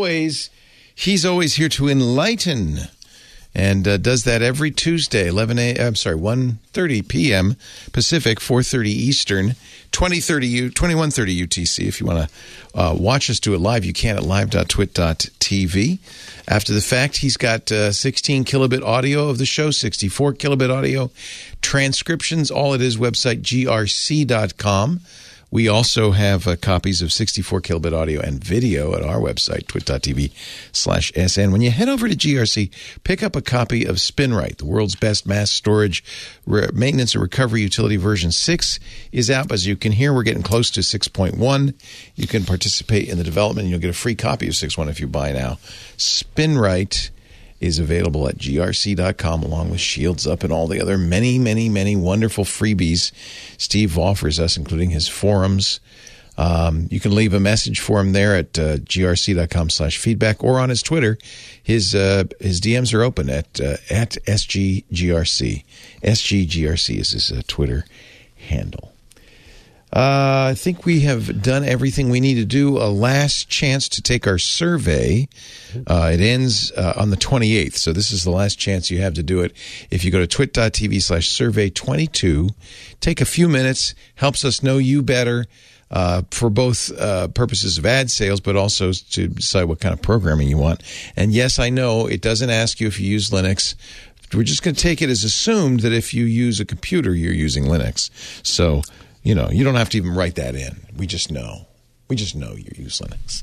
He's always here to enlighten, and does that every Tuesday, 1:30 p.m. Pacific, 4:30 Eastern, 2130 UTC. If you want to watch us do it live, you can at live.twit.tv. After the fact, he's got 16 kilobit audio of the show, 64 kilobit audio, transcriptions, all at his website, grc.com. We also have copies of 64 kilobit audio and video at our website, twit.tv/SN. When you head over to GRC, pick up a copy of SpinRite, the world's best mass storage maintenance and recovery utility. Version 6 is out. As you can hear, we're getting close to 6.1. You can participate in the development, and you'll get a free copy of 6.1 if you buy now. SpinRite is available at grc.com, along with Shields Up and all the other many, many, many wonderful freebies Steve offers us, including his forums. You can leave a message for him there at grc.com/feedback or on his Twitter. His DMs are open at SGGRC. SGGRC is his Twitter handle. I think we have done everything we need to do. A last chance to take our survey. It ends on the 28th, so this is the last chance you have to do it. If you go to twit.tv/survey22, take a few minutes, helps us know you better for both purposes of ad sales, but also to decide what kind of programming you want. And yes, I know it doesn't ask you if you use Linux. We're just going to take it as assumed that if you use a computer, you're using Linux. So, you know, you don't have to even write that in. We just know. We just know you use Linux.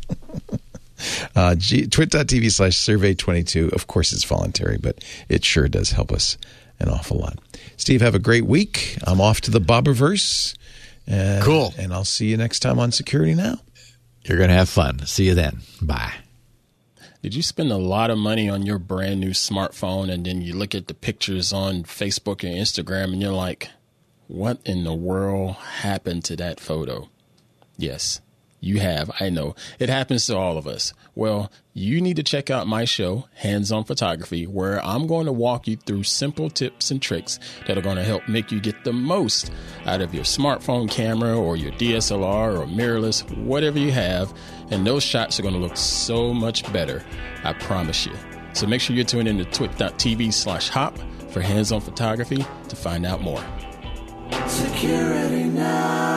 Twit.tv/survey22. Of course, it's voluntary, but it sure does help us an awful lot. Steve, have a great week. I'm off to the Bobiverse. Cool. And I'll see you next time on Security Now. You're going to have fun. See you then. Bye. Did you spend a lot of money on your brand new smartphone, and then you look at the pictures on Facebook and Instagram and you're like, what in the world happened to that photo? Yes, you have. I know. It happens to all of us. Well, you need to check out my show, Hands On Photography, where I'm going to walk you through simple tips and tricks that are going to help make you get the most out of your smartphone camera or your DSLR or mirrorless, whatever you have. And those shots are going to look so much better. I promise you. So make sure you tune in to twit.tv/hop for Hands On Photography to find out more. Security Now.